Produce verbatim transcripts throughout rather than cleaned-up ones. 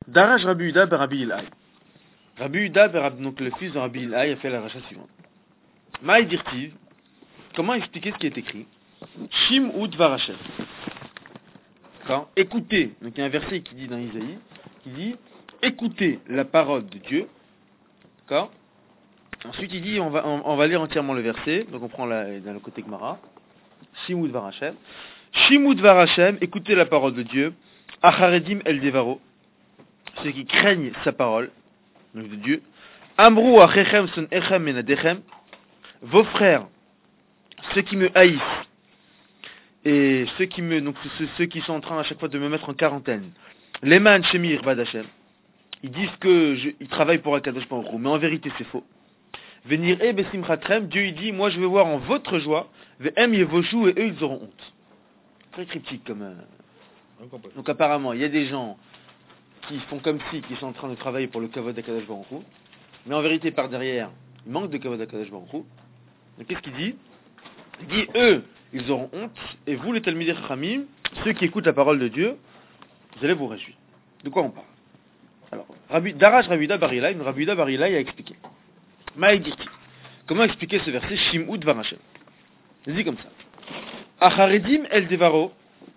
Daraj Rabbi Yuda ben Rabbi Ilai. Rabbi Yuda, donc le fils de Rabbi Ilai, a fait la racha suivante. Maï dirtiv, comment expliquer ce qui est écrit? Shim ou Dvar Hashem. Écoutez, donc il y a un verset qui dit dans Isaïe, qui dit écoutez la parole de Dieu. D'accord. Ensuite il dit, on va, on, on va lire entièrement le verset, donc on prend la, dans le côté Gemara. Shim ou Dvar Hashem. Shim ou Dvar Hashem, écoutez la parole de Dieu. Acharedim el devaro, ceux qui craignent sa parole, donc de Dieu. Amrou achechem son echem menadechem, vos frères, ceux qui me haïssent, et ceux qui me, donc ceux, ceux qui sont en train à chaque fois de me mettre en quarantaine. Leman shemir bad Hashem, ils disent que je, ils travaillent pour Akadosh Baruch Hu, mais en vérité c'est faux. Venir e besimchatrem, Dieu il dit, moi je vais voir en votre joie, ve'em yevoshu, et eux ils auront honte. Très cryptique comme. Euh... Donc apparemment, il y a des gens qui font comme si, qui sont en train de travailler pour le Kavod Akadosh Baruch Hu, mais en vérité par derrière, il manque de Kavod Akadosh Baruch Hu. Donc qu'est-ce qu'il dit? Il dit, eux, ils auront honte, et vous les Talmidei Chachamim, ceux qui écoutent la parole de Dieu, vous allez vous réjouir. De quoi on parle? Alors, Rabbi, Daraj Rabbi Yuda bar Ilai, Rabbi Yuda bar Ilai a expliqué. Maï dirti. Comment expliquer ce verset? Shim ou Dvar Hashem. Il dit comme ça. Acharedim el devaro.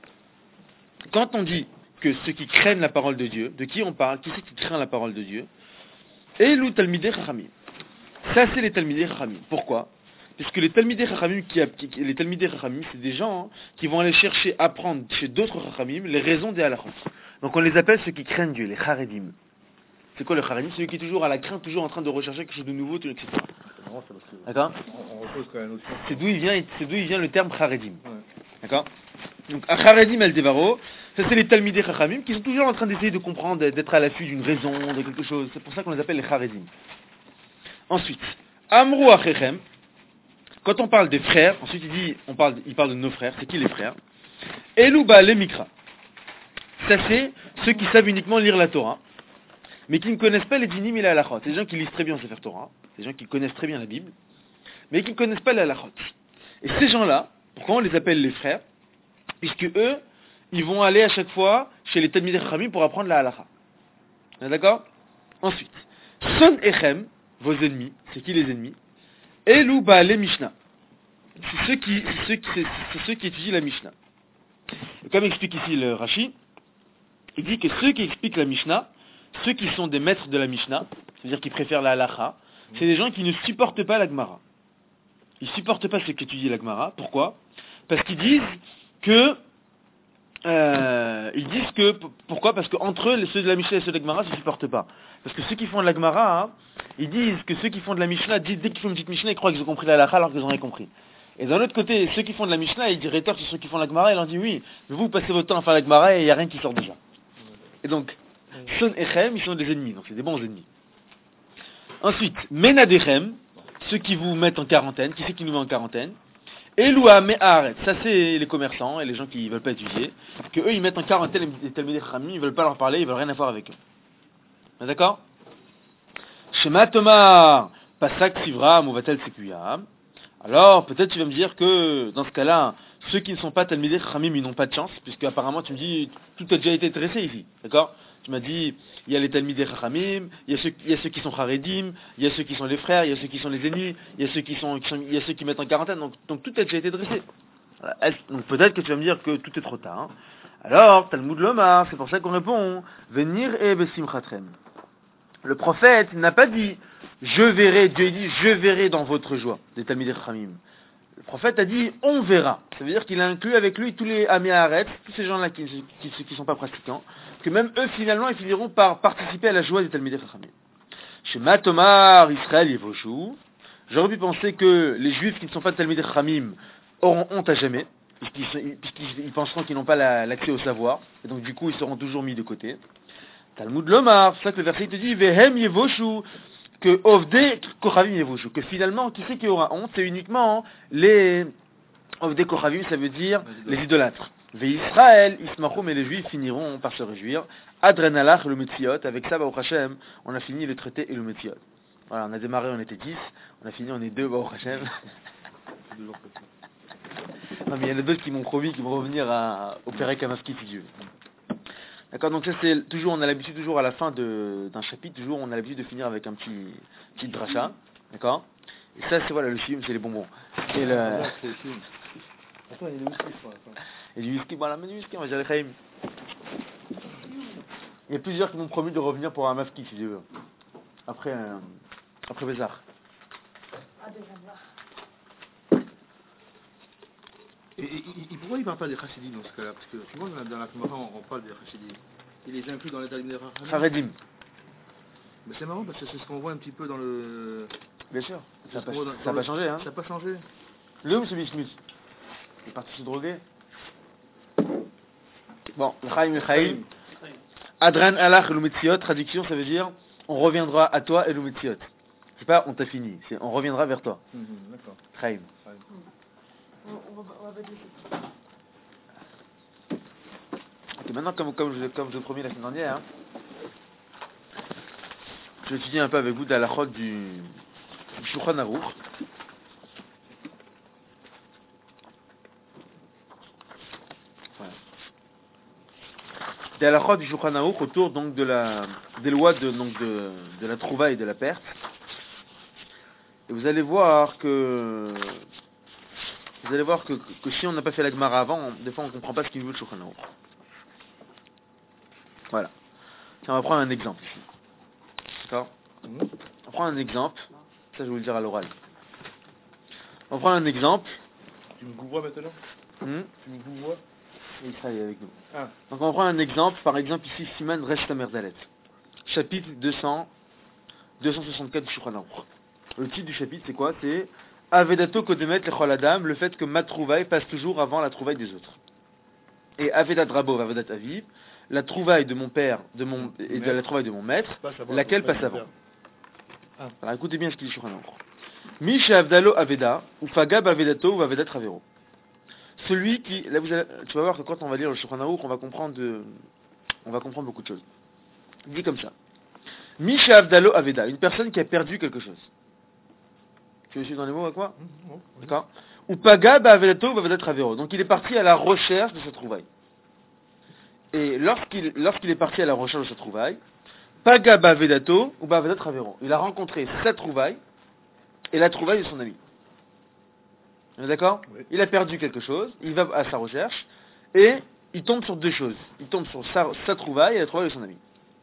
Quand on dit que ceux qui craignent la parole de Dieu, de qui on parle? Qui c'est qui craint la parole de Dieu? Elou Talmidei Chachamim. Ça c'est les Talmidei Chachamim. Pourquoi? Puisque les Talmidei Chachamim, qui, les Talmidei Chachamim, c'est des gens hein, qui vont aller chercher, apprendre chez d'autres Chachamim les raisons des halachot. Donc on les appelle ceux qui craignent Dieu, les Charedim. C'est quoi le Charedim? Celui qui est toujours à la crainte, toujours en train de rechercher quelque chose de nouveau, et cetera. D'accord? C'est d'où il vient, c'est d'où il vient le terme Charedim. Ouais. D'accord? Donc, Acharedim el Devaro, ça c'est les Talmidei Chachamim qui sont toujours en train d'essayer de comprendre, d'être à l'affût d'une raison, de quelque chose. C'est pour ça qu'on les appelle les Charedim. Ensuite, Amrou Achechem, quand on parle des frères, ensuite il dit, on parle, il parle de nos frères, c'est qui les frères? Elouba le Mikra. Ça c'est ceux qui savent uniquement lire la Torah, mais qui ne connaissent pas les dinim et la halachot. C'est des gens qui lisent très bien le Sefer Torah, c'est des gens qui connaissent très bien la Bible, mais qui ne connaissent pas la halachot. Et ces gens-là, pourquoi on les appelle les frères? Puisque eux, ils vont aller à chaque fois chez les Talmidei Chachamim pour apprendre la halacha. D'accord? Ensuite, Son Echem, vos ennemis, c'est qui les ennemis? Elou Baalei Mishnah. C'est ceux qui, c'est ceux qui, c'est, c'est ceux qui étudient la Mishnah. Et comme explique ici le Rashi, il dit que ceux qui expliquent la Mishnah, ceux qui sont des maîtres de la Mishnah, c'est-à-dire qui préfèrent la halacha, c'est des gens qui ne supportent pas la Gemara. Ils ne supportent pas ceux qui étudient la Gemara. Pourquoi? Parce qu'ils disent que euh, ils disent que pourquoi? Parce qu'entre eux, ceux de la Mishnah et ceux de la Gemara ne se supportent pas. Parce que ceux qui font de la Gemara, hein, ils disent que ceux qui font de la Mishnah, disent, dès qu'ils font une petite Mishnah, ils croient qu'ils ont compris la halakha alors qu'ils n'ont rien compris. Et d'un autre côté, ceux qui font de la Mishnah, ils rétorquent sur ceux qui font de la Gemara, ils leur disent oui, mais vous, vous passez votre temps à faire la Gemara et il n'y a rien qui sort déjà. Et donc, Son Echem, ils sont des ennemis, donc c'est des bons ennemis. Ensuite, Menadechem, ceux qui vous mettent en quarantaine, qui c'est qui nous met en quarantaine? Eloua Me'aret, ça c'est les commerçants et les gens qui ne veulent pas étudier, que eux ils mettent en quarantaine les Talmidei Chachamim, ils ne veulent pas leur parler, ils ne veulent rien avoir avec eux. D'accord? Shema Tomar, Pasak Sivra, Mouvatel Sekuyam. Alors peut-être tu vas me dire que dans ce cas-là, ceux qui ne sont pas Talmidei Chachamim, ils n'ont pas de chance, puisque apparemment tu me dis, tout a déjà été dressé ici. D'accord? Tu m'as dit, il y a les Talmidei Chachamim, il y a ceux, il y a ceux qui sont Charedim, il y a ceux qui sont les frères, il y a ceux qui sont les ennemis, il y a ceux qui sont, qui sont il y a ceux qui mettent en quarantaine, donc, donc tout a déjà été dressé. Voilà. Donc peut-être que tu vas me dire que tout est trop tard. Hein. Alors, Talmud Lomar, c'est pour ça qu'on répond, venir e besimchatrem. Le prophète n'a pas dit, je verrai, Dieu dit, je verrai dans votre joie, des Talmidei Chachamim. Le prophète a dit, on verra. Ça veut dire qu'il a inclus avec lui tous les Améharet, tous ces gens-là qui ne qui, sont pas pratiquants, que même eux, finalement, ils finiront par participer à la joie des Talmidei Chachamim. Chez Matomar, Israël, Yevoshu, j'aurais pu penser que les Juifs qui ne sont pas Talmidei Chachamim auront honte à jamais, puisqu'ils, puisqu'ils ils penseront qu'ils n'ont pas la, l'accès au savoir, et donc du coup, ils seront toujours mis de côté. Talmud Lomar, c'est ça que le verset te dit, Vehem Yevoshu, que Ovdei Kochavim Yevoshu, que finalement, qui c'est qui aura honte? C'est uniquement les Ovdei Kochavim, ça veut dire les idolâtres. Ve Israël, Ismachom et les Juifs finiront par se réjouir. Adrenalach le Metziot, avec ça, Baruch Hashem, on a fini le traité et le Metziot. Voilà, on a démarré, on était dix, on a fini, on est deux, Baruch Hashem. Non, mais il y en a d'autres qui m'ont promis qu'ils vont revenir à, au Perek Hamafki, si Dieu. D'accord, donc ça c'est toujours, on a l'habitude toujours à la fin de, d'un chapitre, toujours on a l'habitude de finir avec un petit, petit dracha. D'accord. Et ça c'est voilà, le film, c'est les bonbons. Et le... Ah, c'est le film. Attends, il y a le whisky, je crois. Attends. Et du whisky, voilà, mais du whisky, on va dire les Chaim. Il y a plusieurs qui m'ont promis de revenir pour un mafki, si tu veux. Après, euh, après Bézard. Et, et, et pourquoi il ne parle pas des chassidim dans ce cas-là? Parce que tu vois, dans la Gemara, on, on parle des chassidim. Il les inclut dans les Talmidei Chachamim. Charedim. Mais c'est marrant parce que c'est ce qu'on voit un petit peu dans le... Bien sûr. Ça n'a pas, dans, ça dans a pas le... changé, hein. Ça n'a pas changé. Le ou c'est Bismuth? Il est parti se droguer. Bon, le Chaim, le Chaim. Adran alach l'umetziot, traduction, ça veut dire on reviendra à toi et l'umetziot. C'est pas on t'a fini, c'est on reviendra vers toi. Mmh, d'accord. Chaim. Ok, maintenant, comme, comme, je, comme je le promis la semaine dernière, hein, je vais étudier un peu avec vous de la halachot du, du Shulchan Aruch. Voilà. Des halachot du Shulchan Aruch autour donc de la, des lois de, donc de, de la trouvaille et de la perte. Et vous allez voir que vous allez voir que, que, que si on n'a pas fait la Gemara avant, on, des fois on ne comprend pas ce qu'il veut le Shulchan Aruch. Voilà. Tiens, on va prendre un exemple ici. D'accord? On va prendre un exemple. Ça, je vais vous le dire à l'oral. On va prendre un exemple. Tu me vois maintenant? Hmm? Tu me vois? Et il travaille avec nous. Ah. Donc on va prendre un exemple. Par exemple ici, Siman Resh Tamer Dalet. Chapitre deux cents, deux cent soixante-quatre du Shulchan Aruch. Le titre du chapitre, c'est quoi? C'est Avedato Kodemet Lechol Adam, le fait que ma trouvaille passe toujours avant la trouvaille des autres. Et Avedat Rabo, Avedat Aviv, la trouvaille de mon père de mon, et de la trouvaille de mon maître, laquelle passe avant. Ah. Alors écoutez bien ce qu'il dit sur un ordre. Misha Avdalo Aveda, ou Fagab Avedato, ou Avedat Ravero. Celui qui, là vous allez, tu vas voir que quand on va lire le Shulchan Aruch, on va comprendre de, on va comprendre beaucoup de choses. Il dit comme ça. Misha Avdalo Aveda, une personne qui a perdu quelque chose. Tu veux suivre dans les mots avec moi? Mmh, mmh, d'accord. Ou Pagab Avedato, ou Avedat Ravero. Donc il est parti à la recherche de sa trouvaille. Et lorsqu'il, lorsqu'il est parti à la recherche de sa trouvaille, Paga Bavedato ou Bavedat Ravero. Il a rencontré sa trouvaille et la trouvaille de son ami. On est d'accord? Oui. Il a perdu quelque chose, il va à sa recherche et il tombe sur deux choses. Il tombe sur sa, sa trouvaille et la trouvaille de son ami.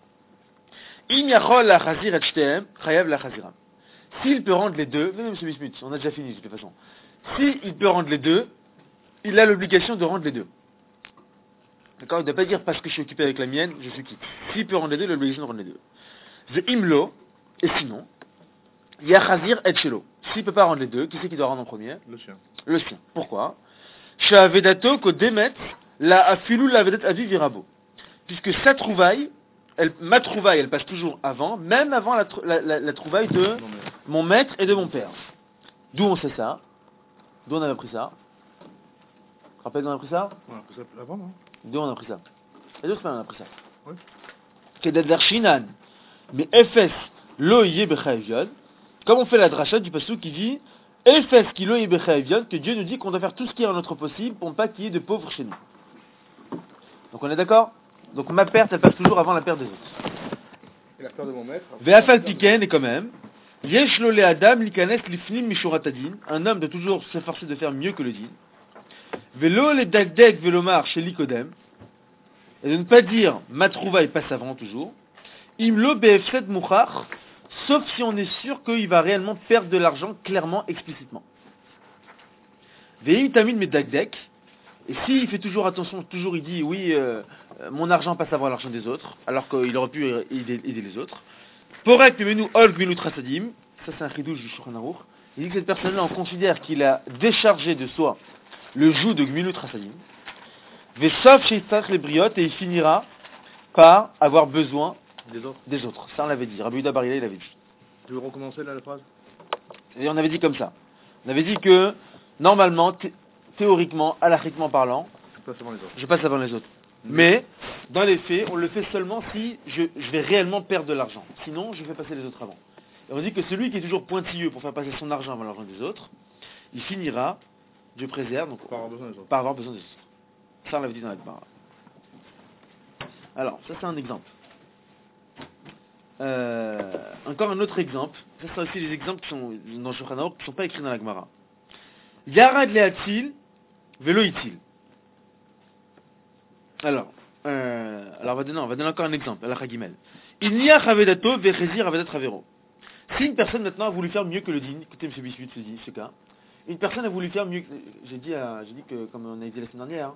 S'il peut rendre les deux, même ce bismuth, on a déjà fini de toute façon. S'il peut rendre les deux, il a l'obligation de rendre les deux. D'accord? Il ne doit pas dire parce que je suis occupé avec la mienne, je suis quitte. S'il peut rendre les deux, il a l'obligation de rendre les deux. The imlo, et sinon, yachazir et chelo. S'il ne peut pas rendre les deux, qui c'est qui doit rendre en premier? Le sien. Le sien. Pourquoi? Sha'avedato ko demet la afilou la vedat avi virabo. Puisque sa trouvaille, elle, ma trouvaille, elle passe toujours avant, même avant la, la, la, la trouvaille de mon maître et de mon père. D'où on sait ça? D'où on avait appris ça? Tu te rappelles d'où on a appris ça? On a appris ça avant, non? D'où on a appris ça? Et d'où on a appris ça? Oui. Kedadar shinan. Mais Efes lo yé bechaevion. Comme on fait la dracha du passou qui dit Efes ki lo yé bechaevion, que Dieu nous dit qu'on doit faire tout ce qui est en notre possible pour ne pas qu'il y ait de pauvres chez nous. Donc on est d'accord? Donc ma perte, elle passe toujours avant la perte des autres. Et la perte de mon maître? Ve'afal piken, et quand même. Yesh lo le adam likanes lifnim mishuratadin. Un homme doit toujours s'efforcer de faire mieux que le din. Velo le dagdeg velomar chez l'ikodem. Et de ne pas dire ma trouvaille passe avant toujours. Imlo befset mouchar, sauf si on est sûr qu'il va réellement perdre de l'argent clairement, explicitement. Vei tamid medagdek. Et s'il fait toujours attention, toujours il dit oui, euh, mon argent passe avant l'argent des autres, alors qu'il aurait pu aider, aider les autres. Porek menu ol gmilut rasadim. Ça c'est un chidouche du Shulchan Aruch. Il dit que cette personne-là, on considère qu'il a déchargé de soi le joug de gmilut rasadim. Vesov sheitach les briottes, et il finira par avoir besoin des autres. Des autres. Ça on l'avait dit. Rabbi Yehuda Bar Hillel, il l'avait dit. Tu veux recommencer là la phrase? Et on avait dit comme ça. On avait dit que normalement, thé- théoriquement, halachiquement parlant, je passe avant les autres. Je passe avant les autres. Mmh. Mais dans les faits, on le fait seulement si je, je vais réellement perdre de l'argent. Sinon, je fais passer les autres avant. Et on dit que celui qui est toujours pointilleux pour faire passer son argent avant l'argent des autres, il finira, Dieu préserve, donc, par avoir besoin des autres. Par avoir besoin des autres. Ça, on l'avait dit dans la Gemara. Alors, ça c'est un exemple. Euh, encore un autre exemple. Ça c'est aussi les exemples qui sont dans Shulchan Aruch qui ne sont pas écrits dans la Gemara. Yarad le'atil velo itil. Alors, euh, alors on va donner, on va donner encore un exemple. Allah Hagimel. Il n'y a chavedato vechezir avedat ravero. Si une personne maintenant a voulu faire mieux que le din, écoutez M. Bismuth se dit ce cas. Une personne a voulu faire mieux. J'ai dit, à, j'ai dit que comme on a dit la semaine dernière.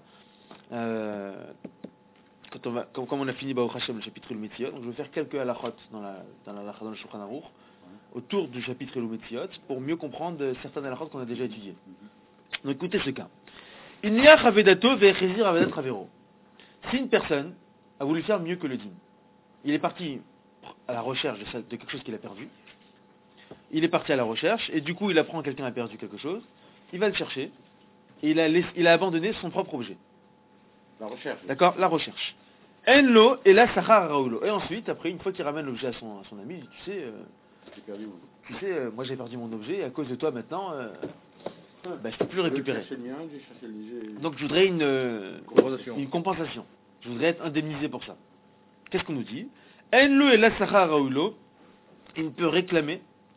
Euh, Quand on va, comme, comme on a fini Baruch Hashem le chapitre le Metziot, donc je vais faire quelques halachot dans la dans la dans le Shulchan Aruch autour du chapitre le Metziot pour mieux comprendre certains halachot qu'on a déjà étudiés. Donc écoutez ce cas. Il n'y a chavedato ve'echezir avedat ravero. Si une personne a voulu faire mieux que le din, il est parti à la recherche de, de quelque chose qu'il a perdu. Il est parti à la recherche et du coup il apprend que quelqu'un a perdu quelque chose. Il va le chercher et il a laissé, il a abandonné son propre objet. La recherche. D'accord, la recherche. Enlo et la sachar raulo. Et ensuite, après, une fois qu'il ramène l'objet à son, à son ami, il dit, tu sais, euh, J'ai perdu mon tu sais, euh, moi j'ai perdu mon objet et à cause de toi maintenant, euh, bah, je peux plus le récupérer. J'ai cherché le mien, j'ai cherché le j'ai... Donc je voudrais une, euh, Compensation. une compensation. Je voudrais être indemnisé pour ça. Qu'est-ce qu'on nous dit? Enlo et la sachar raulo, il ne peut réclamer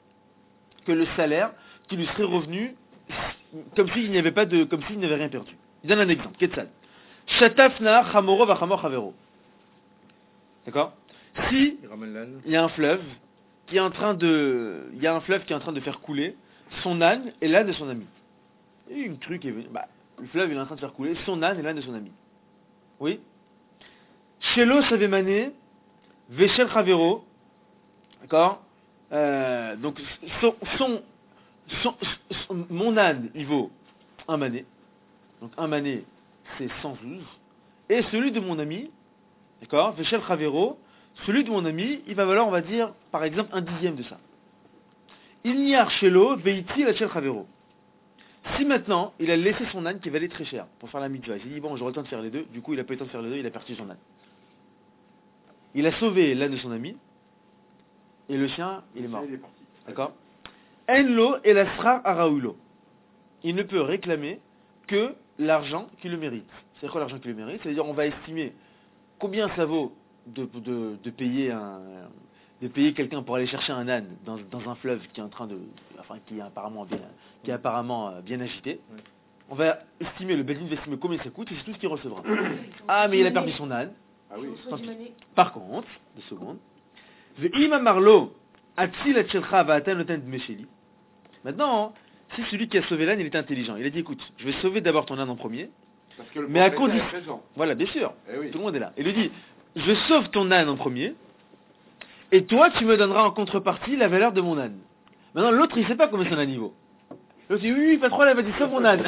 que le salaire qui lui serait revenu comme s'il n'y avait pas de, comme s'il n'avait rien perdu. Il donne un exemple. Ketzal. Shatafna chamoro va chamor chavero. D'accord? Si Il ramène l'âne. il y a un fleuve qui est en train de, il y a un fleuve qui est en train de faire couler son âne et l'âne de son ami. Et une crue qui est venue. Bah, le fleuve il est en train de faire couler son âne et l'âne de son ami. Oui? Shelo savemane veshel chavero. D'accord? Euh, donc son, son, son, son- mon âne il vaut un mané. Donc un mané c'est cent douze. Et celui de mon ami, d'accord, Veshel Chavero, celui de mon ami, il va valoir, on va dire, par exemple, un dixième de ça. Il n'y a Shelo, Veiti, la Shel Chavero. Si maintenant, il a laissé son âne qui valait très cher pour faire la mitzvah, il s'est dit, bon, j'aurai le temps de faire les deux, du coup, il a pas eu le temps de faire les deux, il a perdu son âne. Il a sauvé l'âne de son ami, et le sien, il est mort. Il est parti. D'accord? Enlo et la Sra Araulo. Il ne peut réclamer que l'argent qui le mérite. C'est quoi l'argent qui le mérite? C'est-à-dire on va estimer combien ça vaut de, de, de payer un de payer quelqu'un pour aller chercher un âne dans, dans un fleuve qui est en train de enfin qui est apparemment bien qui est apparemment euh, bien agité. Oui. On va estimer, le Bedin va estimer combien ça coûte et c'est tout ce qu'il recevra. Ah mais il a perdu son âne. Ah oui. Tant pis. Par contre, deux secondes. Ve'im marlo atzil atchelcha va'atan noten dmesheli. Maintenant, si celui qui a sauvé l'âne, il est intelligent, il a dit écoute, je vais sauver d'abord ton âne en premier, Parce que le mais à propriétaire condition. est présent. Voilà, bien sûr, Eh oui. tout le monde est là. Il lui dit je sauve ton âne en premier, et toi tu me donneras en contrepartie la valeur de mon âne. Maintenant l'autre il sait pas combien son âne il vaut. L'autre dit oui, oui, pas trop, là, vas-y, sauve mon âne.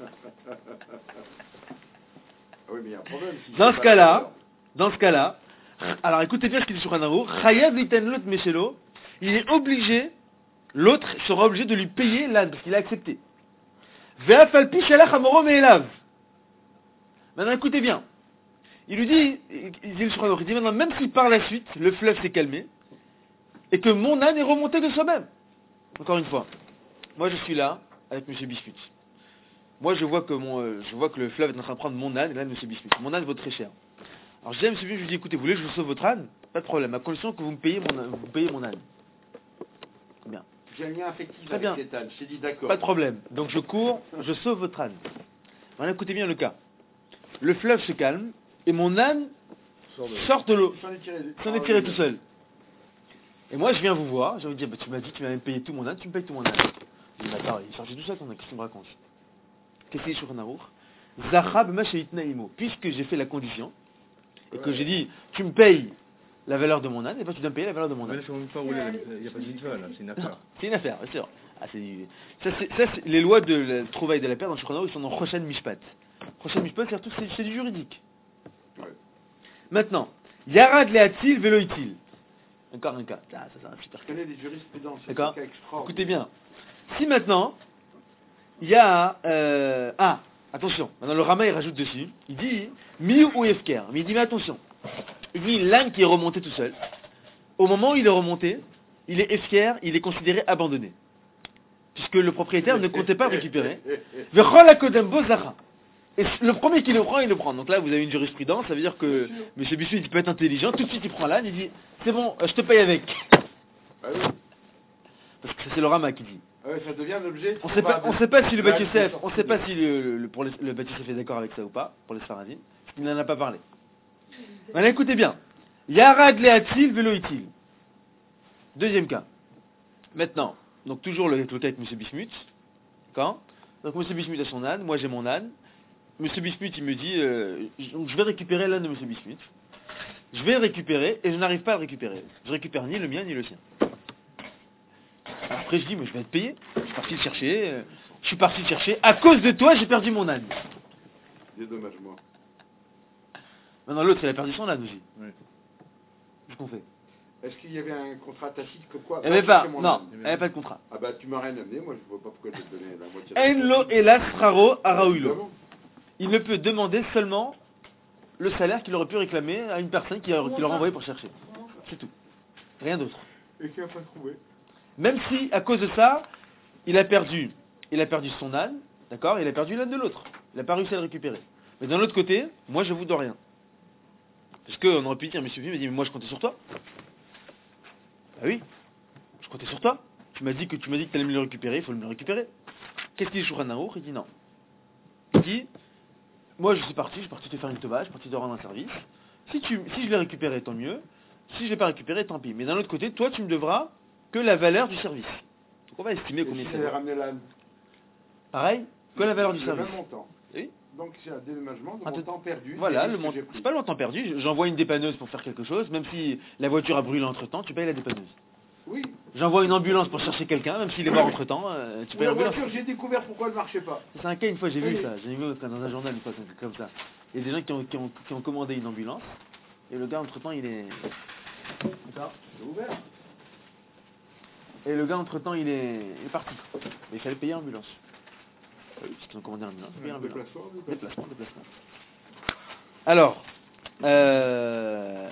Ah oui, mais il y a un problème. si Dans c'est ce pas cas-là, la dans ce cas-là, alors écoutez bien ce qu'il dit sur Hanaru, Chayav iten lot meshelo, il est obligé, l'autre sera obligé de lui payer l'âne, parce qu'il a accepté. Ve'afalpi shalach amoro me'elav. Maintenant écoutez bien, il lui dit, il dit sur Hanaru, il dit maintenant, même si par la suite, le fleuve s'est calmé, et que mon âne est remonté de soi-même. Encore une fois, moi je suis là, avec M. Biscuit. Moi je vois que mon, euh, je vois que le fleuve est en train de prendre mon âne et l'âne de M. Biscuit. Mon âne vaut très cher. Alors je dis à M. Biscuit, je lui dis écoutez, vous voulez que je vous sauve votre âne? Pas de problème, à condition que vous me payez mon âne. Vous payez mon âne. Bien. J'ai un lien affectif Très avec bien. cet âne. Je t'ai dit d'accord. Pas de problème. Donc je cours, je sauve votre âne. Maintenant écoutez bien le cas. Le fleuve se calme et mon âne Sort de- sort de l'eau. J'en ai tiré. S'en est tiré tout seul. Et moi je viens vous voir, j'ai envie de dire, bah, tu m'as dit, tu m'as même payé tout mon âne, tu me payes tout mon âne. Je dis, bah, attends, il est sorti tout seul ton âne, qu'est-ce que tu me racontes? Qu'est-ce qu'il dit sur Hanaruch? Zachab mashayitnaimo. Puisque j'ai fait la condition, et que Ouais. j'ai dit, tu me payes la valeur de mon âne, et ben tu dois me payer la valeur de mon Mais âne. là, c'est même pas roulé, là. Il n'y a pas de mitzvah, là. C'est une affaire. C'est une affaire, bien sûr. Ah, c'est, ça, c'est, ça, c'est- les lois de la trouvaille de la paire dans le Shulchan Aruch, ils sont dans Choshen Mishpat. Choshen Mishpat, c'est, c'est, c'est du juridique. Ouais. Maintenant, Yarad le'atil velo itil. Encore un cas. Ah, ça, c'est un super Je cas. connais des jurisprudences. c'est D'accord. un cas extraordinaire. Écoutez bien. Si maintenant, il y a... Euh, ah, attention. Maintenant, le Rama, il rajoute dessus. Il dit, mi ou efker. Mais il dit, mais attention. Il dit, l'âne qui est remonté tout seul, au moment où il est remonté, il est efker, il est considéré abandonné. Puisque le propriétaire ne comptait pas récupérer. Vechol hakodem bo zacha. Et le premier qui le prend, il le prend. Donc là, vous avez une jurisprudence, ça veut dire que Bien sûr. M. Bismuth, il peut être intelligent, tout de suite il prend l'âne, il dit, c'est bon, euh, je te paye avec. Ah oui. Parce que c'est le Rama qui dit. Ah ouais, ça devient l'objet. On sait pas, on sait pas si le Là, Bat il Yosef, est on sorti sait pas de- si le, le, pour les- le Bat Yosef est d'accord avec ça ou pas, pour les Sfaradim. Il n'en a pas parlé. Maintenant, écoutez bien. Yarad leatil velo itil. Deuxième cas. Maintenant, donc toujours le, le cas avec M. Bismuth. D'accord. Donc M. Bismuth a son âne, moi j'ai mon âne. M. Bismuth il me dit, euh, je- donc je vais récupérer l'âne de M. Bismuth. Je vais le récupérer et je n'arrive pas à le récupérer. Je récupère ni le mien ni le sien. Alors après je dis, mais je vais être payé. Je suis parti le chercher. euh, Je suis parti le chercher. À cause de toi, j'ai perdu mon âne. Dédommage-moi. Maintenant l'autre, il a perdu son âne aussi. Oui. Qu'est-ce qu'on fait? Est-ce qu'il y avait un contrat tacite comme quoi Il n'y avait va pas, chercher mon non, âne. il n'y avait pas de contrat. Ah bah tu m'as rien amené, moi je vois pas pourquoi je te donnais la moitié. Enlo elas raro araouilo. Évidemment. Il ne peut demander seulement le salaire qu'il aurait pu réclamer à une personne qui, a- qui l'aurait envoyé pour chercher. C'est tout. Rien d'autre. Et qui a pas trouvé. Même si, à cause de ça, il a perdu, il a perdu son âne, d'accord, il a perdu l'âne de l'autre. Il n'a pas réussi à le récupérer. Mais d'un autre côté, moi je vous dois rien. Parce qu'on aurait pu dire, monsieur Philippe m'a dit, mais moi je comptais sur toi. Ah oui, je comptais sur toi. Tu m'as dit que tu m'as dit que tu allais me le récupérer, il faut me le récupérer. Qu'est-ce qu'il dit Shulchan Aruch? Il dit non. Il dit, moi je suis parti, je suis parti te faire une tova, je suis parti te rendre un service. Si, tu, si je l'ai récupéré, tant mieux. Si je l'ai pas récupéré, tant pis. Mais d'un autre côté, toi tu me devras que la valeur du service. Donc on va estimer Et combien si ça j'avais vaut. ramené l'âne. Pareil, que la valeur du Le service. même montant. Oui. Donc c'est un dédommagement de Un mon tout- temps perdu. Voilà, des le risques mont- que j'ai pris. c'est pas longtemps perdu. J'envoie une dépanneuse pour faire quelque chose, même si la voiture a brûlé entre temps, tu payes la dépanneuse. Oui. J'envoie une ambulance pour chercher quelqu'un, même s'il est mort entre temps, tu Ou payes la l'ambulance. voiture, j'ai découvert pourquoi elle marchait pas. C'est un cas, une fois j'ai vu Oui. ça, j'ai vu dans un journal une fois comme- comme ça. Il y a des gens qui ont, qui ont- qui ont commandé une ambulance, et le gars entre temps il est... D'accord. C'est ouvert. Et le gars entre temps il est, il est parti. Mais il fallait payer l'ambulance. Oui, parce qu'ils ont commandé l'ambulance, il faut payer l'ambulance. Déplacement, déplacement. Déplacement, déplacement. Alors, euh...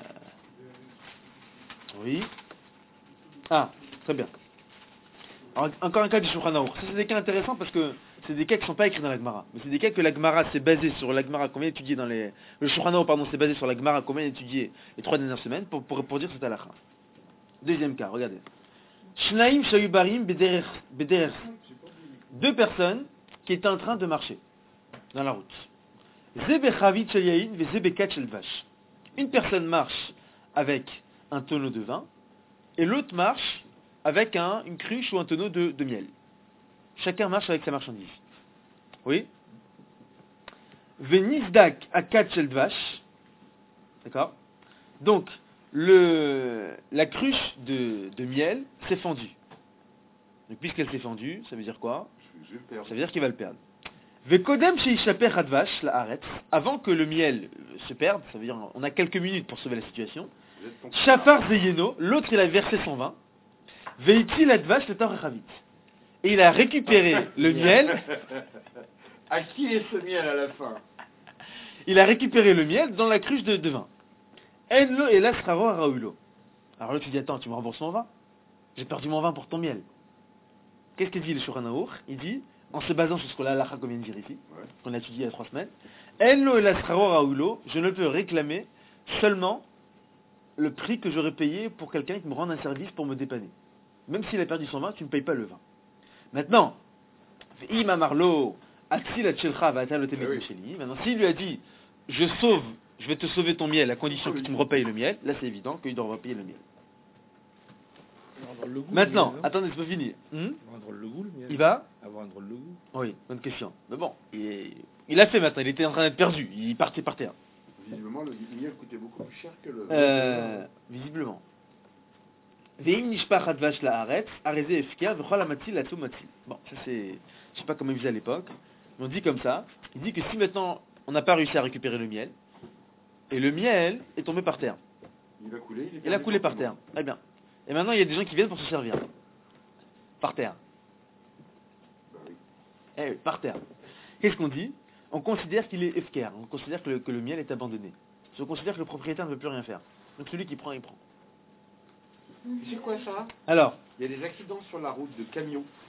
oui. Ah, très bien. Alors, encore un cas du Shulchan Aruch. Ça, c'est des cas intéressants parce que c'est des cas qui ne sont pas écrits dans la Gemara. Mais c'est des cas que la Gemara s'est basée sur la Gemara qu'on vient d'étudier dans les... Le Shulchan Aruch, pardon, s'est basé sur la Gemara qu'on vient d'étudier les trois dernières semaines pour, pour, pour dire cette halakha. Deuxième cas, regardez. Shnaim shayubarim bederech bederech. Deux personnes qui étaient en train de marcher dans la route. Zebechavit shayayin ve zebekat shel dvash. Une personne marche avec un tonneau de vin et l'autre marche avec un, une cruche ou un tonneau de, de miel. Chacun marche avec sa marchandise. Oui. Venizdak akat shel dvash. D'accord. Donc, le, la cruche de, de miel s'est fendue. Donc, puisqu'elle s'est fendue, ça veut dire quoi? Je vais le perdre. Ça veut dire qu'il va le perdre. Vekodem sheishaper hadvash la haret. Avant que le miel euh, se perde, ça veut dire on a quelques minutes pour sauver la situation. Vous êtes ton- Shafar zeyeno, l'autre il a versé son vin. Veiti ladvash le tarachavit. Et il a récupéré le miel. À qui est ce miel à la fin? Il a récupéré le miel dans la cruche de, de vin. Enlo et lasraro araulo. Alors là tu dis attends, tu me rembourses mon vin? J'ai perdu mon vin pour ton miel. Qu'est-ce qu'il dit le Shulchan Aruch? Il dit, en se basant sur ce que la halakha qu'on vient de dire ici, Ouais. qu'on a étudié il y a trois semaines, Enlo et lasraro araulo, je ne peux réclamer seulement le prix que j'aurais payé pour quelqu'un qui me rende un service pour me dépanner. Même s'il a perdu son vin, tu ne payes pas le vin. Maintenant, Ima Marlo, Atsil Atchelcha va atteindre le Eh oui. Témédécheli. Maintenant, s'il lui a dit, je sauve, je vais te sauver ton miel à condition que tu me repayes le miel, là c'est évident qu'il doit repayer le miel. Avoir un drôle de goût, Maintenant, le miel, non attendez, c'est pas fini. Hmm Avoir un drôle de goût, le miel. Il va Avoir un drôle de goût. Oui, bonne question. Mais bon, il, il a fait maintenant, il était en train d'être perdu, il partait par terre. Visiblement, le miel coûtait beaucoup plus cher que le... Euh, visiblement. Veim nishpach advash la haaretz, areze efker, v'chol amatil latou matil. Bon, ça c'est, je sais pas comment ils faisaient à l'époque, mais on dit comme ça. Il dit que si maintenant on n'a pas réussi à récupérer le miel, et le miel est tombé par terre, Il a coulé, il est il a perdu coulé par simplement. terre, très bien. Et maintenant il y a des gens qui viennent pour se servir, par terre. Bah oui. Eh oui, par terre. Qu'est-ce qu'on dit? On considère qu'il est efker, on considère que le, que le miel est abandonné. On considère que le propriétaire ne veut plus rien faire. Donc celui qui prend, il prend. Tu sais quoi ça? Alors, Il y a des accidents sur la route de camions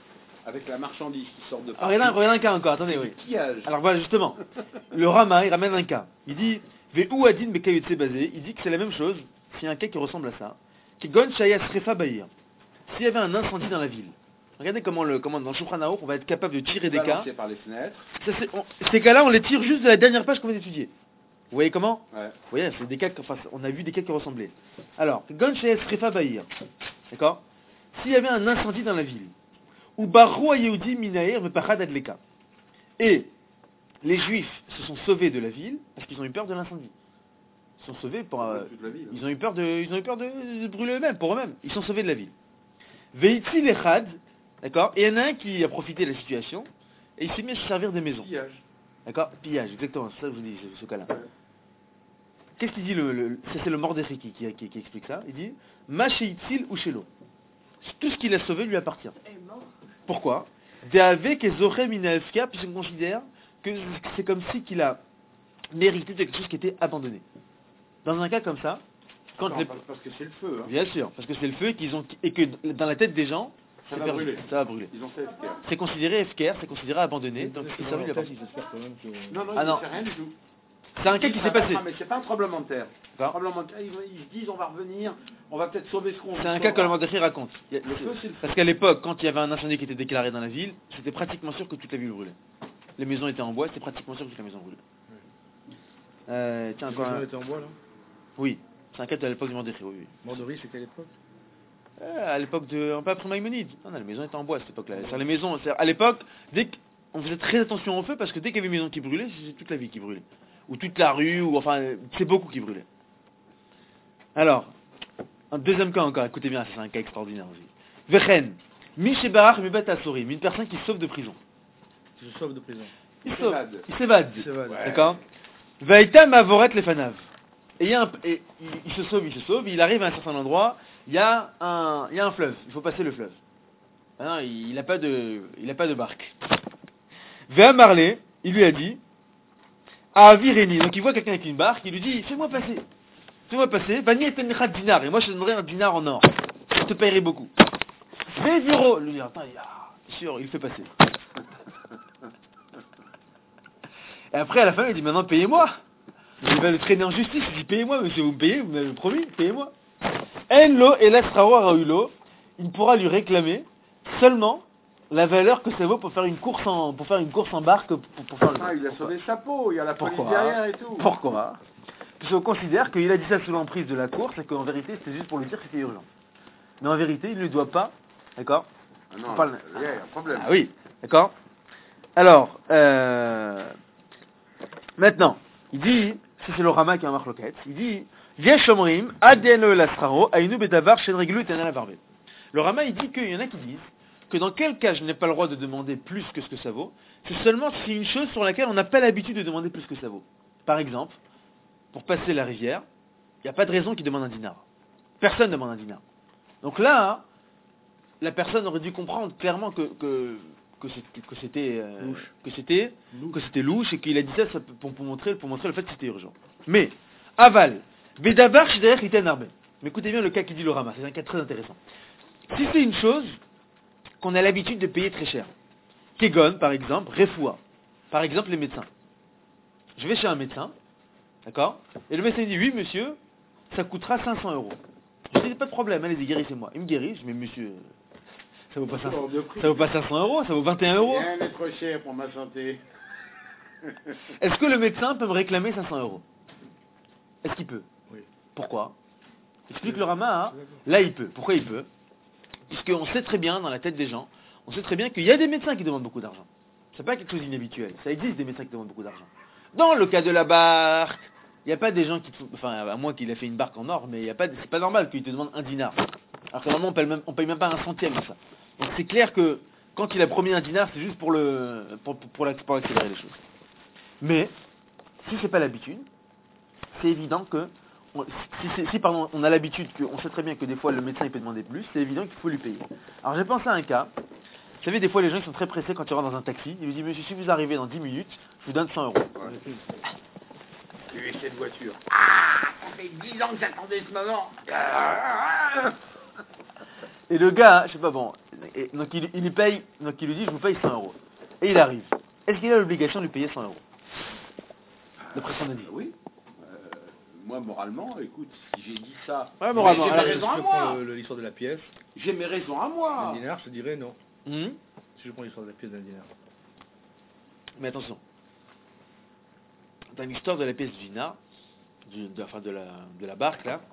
Avec la marchandise qui sort de Alors, il y en a, il y en a un cas encore, attendez, oui. pillage. Alors voilà, justement, le Rama, il ramène un cas. Il dit, Ve'u adin bekayotse basé, il dit que c'est la même chose, s'il y a un cas qui ressemble à ça. Qui gon shaya srefa bahir. S'il y avait un incendie dans la ville. Regardez comment, le, comment dans le Shulchan Aruch, on va être capable de tirer des cas. Balancé par les fenêtres. Ça, c'est- on- ces cas-là, on les tire juste de la dernière page qu'on vient d'étudier. Vous voyez comment? Ouais. Vous voyez, c'est des cas, que- enfin, on a vu des cas qui ressemblaient. Alors, gon shaya srefa bahir. D'accord? S'il y avait un incendie dans la ville, ou Barro Yehudi Minaer Mepachad Adleka. Et les Juifs se sont sauvés de la ville parce qu'ils ont eu peur de l'incendie. Ils sont sauvés pour. euh, Toute la ville. ils ont eu peur de, ils ont eu peur de, de brûler eux-mêmes, pour eux-mêmes. Ils sont sauvés de la ville. Veitzi Lechad, d'accord. Et il y en a un qui a profité de la situation et il s'est mis à se servir des maisons. Pillage. D'accord. Pillage, exactement. C'est ça que je vous dis, ce, ce cas-là. Qu'est-ce qu'il dit le, le ça, c'est le Mordechai qui, qui, qui, qui explique ça. Il dit Masheitzil ou Shelo. Tout ce qu'il a sauvé lui appartient. Pourquoi? Puisqu'on considère que c'est comme si qu'il a mérité de quelque chose qui était abandonné. Dans un cas comme ça, quand Non, les... parce- Parce que c'est le feu. Hein. Bien sûr, parce que c'est le feu et, qu'ils ont... et que dans la tête des gens, Ça c'est va perdu. brûler. Ça va brûler. Ils ont fait F K. C'est considéré F K R, c'est considéré abandonné, donc Peut-être il que s'en dans lui leur tête, appartient. ils espèrent quand même que... Non, non, Ah ils non. n'ont fait rien du tout. C'est un cas qui s'est passé. Ah, mais c'est pas un tremblement de terre. D'accord. Tremblement de terre, ils, ils se disent on va revenir, on va peut-être sauver ce qu'on C'est un cas que le Mordechai raconte. Il y a- Le feu, c'est le feu. Parce qu'à l'époque, quand il y avait un incendie qui était déclaré dans la ville, c'était pratiquement sûr que toute la ville brûlait. Les maisons étaient en bois, c'était pratiquement sûr que toute la maison brûlait. Euh, tiens, Les encore maisons un... étaient en bois, là. Oui, c'est un cas de l'époque du Mordechai, oui. oui. Mordory, c'était à l'époque. Euh, à l'époque de... Pas après Maïmonide. Non, non, les maisons étaient en bois à cette époque-là. Sur les maisons, c'est- à l'époque, dès qu'on faisait très attention au feu, parce que dès qu'il y avait une maison qui brûlait, c'était toute la ville qui brûlait. Ou toute la rue, ou enfin, c'est beaucoup qui brûlait. Alors, un deuxième cas encore, écoutez bien, c'est un cas extraordinaire aussi. Vechen, Mishebarach Mibet Asorim, une personne qui sauve de prison. Qui se sauve de prison. Il Il sauve, s'évade. il s'évade. Il s'évade. Ouais. D'accord. Vaïtam Avoret Lefanav. Et, il, y a un- et il, il se sauve, il se sauve, il arrive à un certain endroit, il y a un, il y a un fleuve, il faut passer le fleuve. Ah non, il n'a pas de, il a pas de barque. Véa Marley, il lui a dit, à Vireni, donc il voit quelqu'un avec une barque, il lui dit, fais-moi passer, fais-moi passer, Vani et Tenechat dinar, et moi je te donnerai un dinar en or, je te paierai beaucoup. Véviro, lui dit, attends, il, ah, sûr, il le fait passer. Et après, à la fin, il dit, maintenant payez-moi. Il va le traîner en justice, il dit, payez-moi, monsieur, vous me payez, vous m'avez promis, payez-moi. Enlo et l'Astraro il ne pourra lui réclamer seulement la valeur que ça vaut pour faire une course en, pour faire une course en barque. Pour, pour faire le- Ah, il a sauvé sa peau, il y a la police Pourquoi derrière et tout. Pourquoi Parce qu'on considère qu'il a dit ça sous l'emprise de la course et qu'en vérité, c'était juste pour lui dire que c'était urgent. Mais en vérité, il ne lui doit pas, d'accord Ah non, On parle- il y a un problème. Ah oui, d'accord. Alors, euh, maintenant, il dit, si c'est le Rama qui a un marloquette, il dit, Viesh omrim, adeno elastraro, ainu bedavar, shenreglu et tanala barbe. Le Rama, il dit qu'il y en a qui disent que dans quel cas je n'ai pas le droit de demander plus que ce que ça vaut, c'est seulement si c'est une chose sur laquelle on n'a pas l'habitude de demander plus que ça vaut. Par exemple, pour passer la rivière, il n'y a pas de raison qu'il demande un dinar. Personne ne demande un dinar. Donc là, la personne aurait dû comprendre clairement que, que, que c'était, que c'était, euh, Louche. que c'était, Louche. que c'était louche et qu'il a dit ça, ça pour, pour montrer, pour montrer le fait que c'était urgent. Mais, aval, bedavar shiderech iten arbe. Mais écoutez bien le cas qui dit le Rama, c'est un cas très intéressant. Si c'est une chose qu'on a l'habitude de payer très cher, Kegon par exemple, Refoua, par exemple les médecins. Je vais chez un médecin, d'accord, et le médecin dit oui monsieur, ça coûtera cinq cents euros. Je dis pas de problème, allez-y guérissez-moi. Il me guérit, je dis mais monsieur, ça vaut pas cinq cents, ça vaut pas cinq cents euros, ça vaut vingt et un euros. Rien n'est trop cher pour ma santé. Est-ce que le médecin peut me réclamer cinq cents euros? Est-ce qu'il peut? Oui. Pourquoi? Explique le Rama, hein. Là il peut. Pourquoi il peut? Puisqu'on sait très bien, dans la tête des gens, on sait très bien qu'il y a des médecins qui demandent beaucoup d'argent. C'est pas quelque chose d'inhabituel. Ça existe des médecins qui demandent beaucoup d'argent. Dans le cas de la barque, il n'y a pas des gens qui... te- Enfin, à moins qu'il ait fait une barque en or, mais il y a pas, c'est pas normal qu'il te demande un dinar. Alors que normalement, on paye même, on paye même pas un centième à ça. Donc c'est clair que quand il a promis un dinar, c'est juste pour le pour, pour, pour, l'ac- pour accélérer les choses. Mais, si c'est pas l'habitude, c'est évident que on- si, si, si, pardon, on a l'habitude, que, on sait très bien que des fois le médecin il peut demander plus, c'est évident qu'il faut lui payer. Alors j'ai pensé à un cas. Vous savez, des fois les gens qui sont très pressés quand ils rentrent dans un taxi, ils lui disent monsieur, si vous arrivez dans dix minutes, je vous donne cent euros. Tu es cette voiture. Ah, ça fait dix ans que j'attendais ce moment. Ah, Et le gars, je sais pas, bon, et donc il, il lui paye, donc il lui dit je vous paye cent euros. Et il arrive. Est-ce qu'il a l'obligation de lui payer cent euros? D'après son avis. Oui. Euh, moi, moralement, écoute, si j'ai dit ça, Ouais, moralement. j'ai Alors, mes Si raisons à je prends moi. le- le- l'histoire de la pièce, J'ai mes raisons à moi. un dinar, je te dirais non. Hum, Si je prends l'histoire de la pièce d'un dinar. Mais attention. Dans l'histoire de la pièce du dinar, du, de, enfin de la, de la barque là,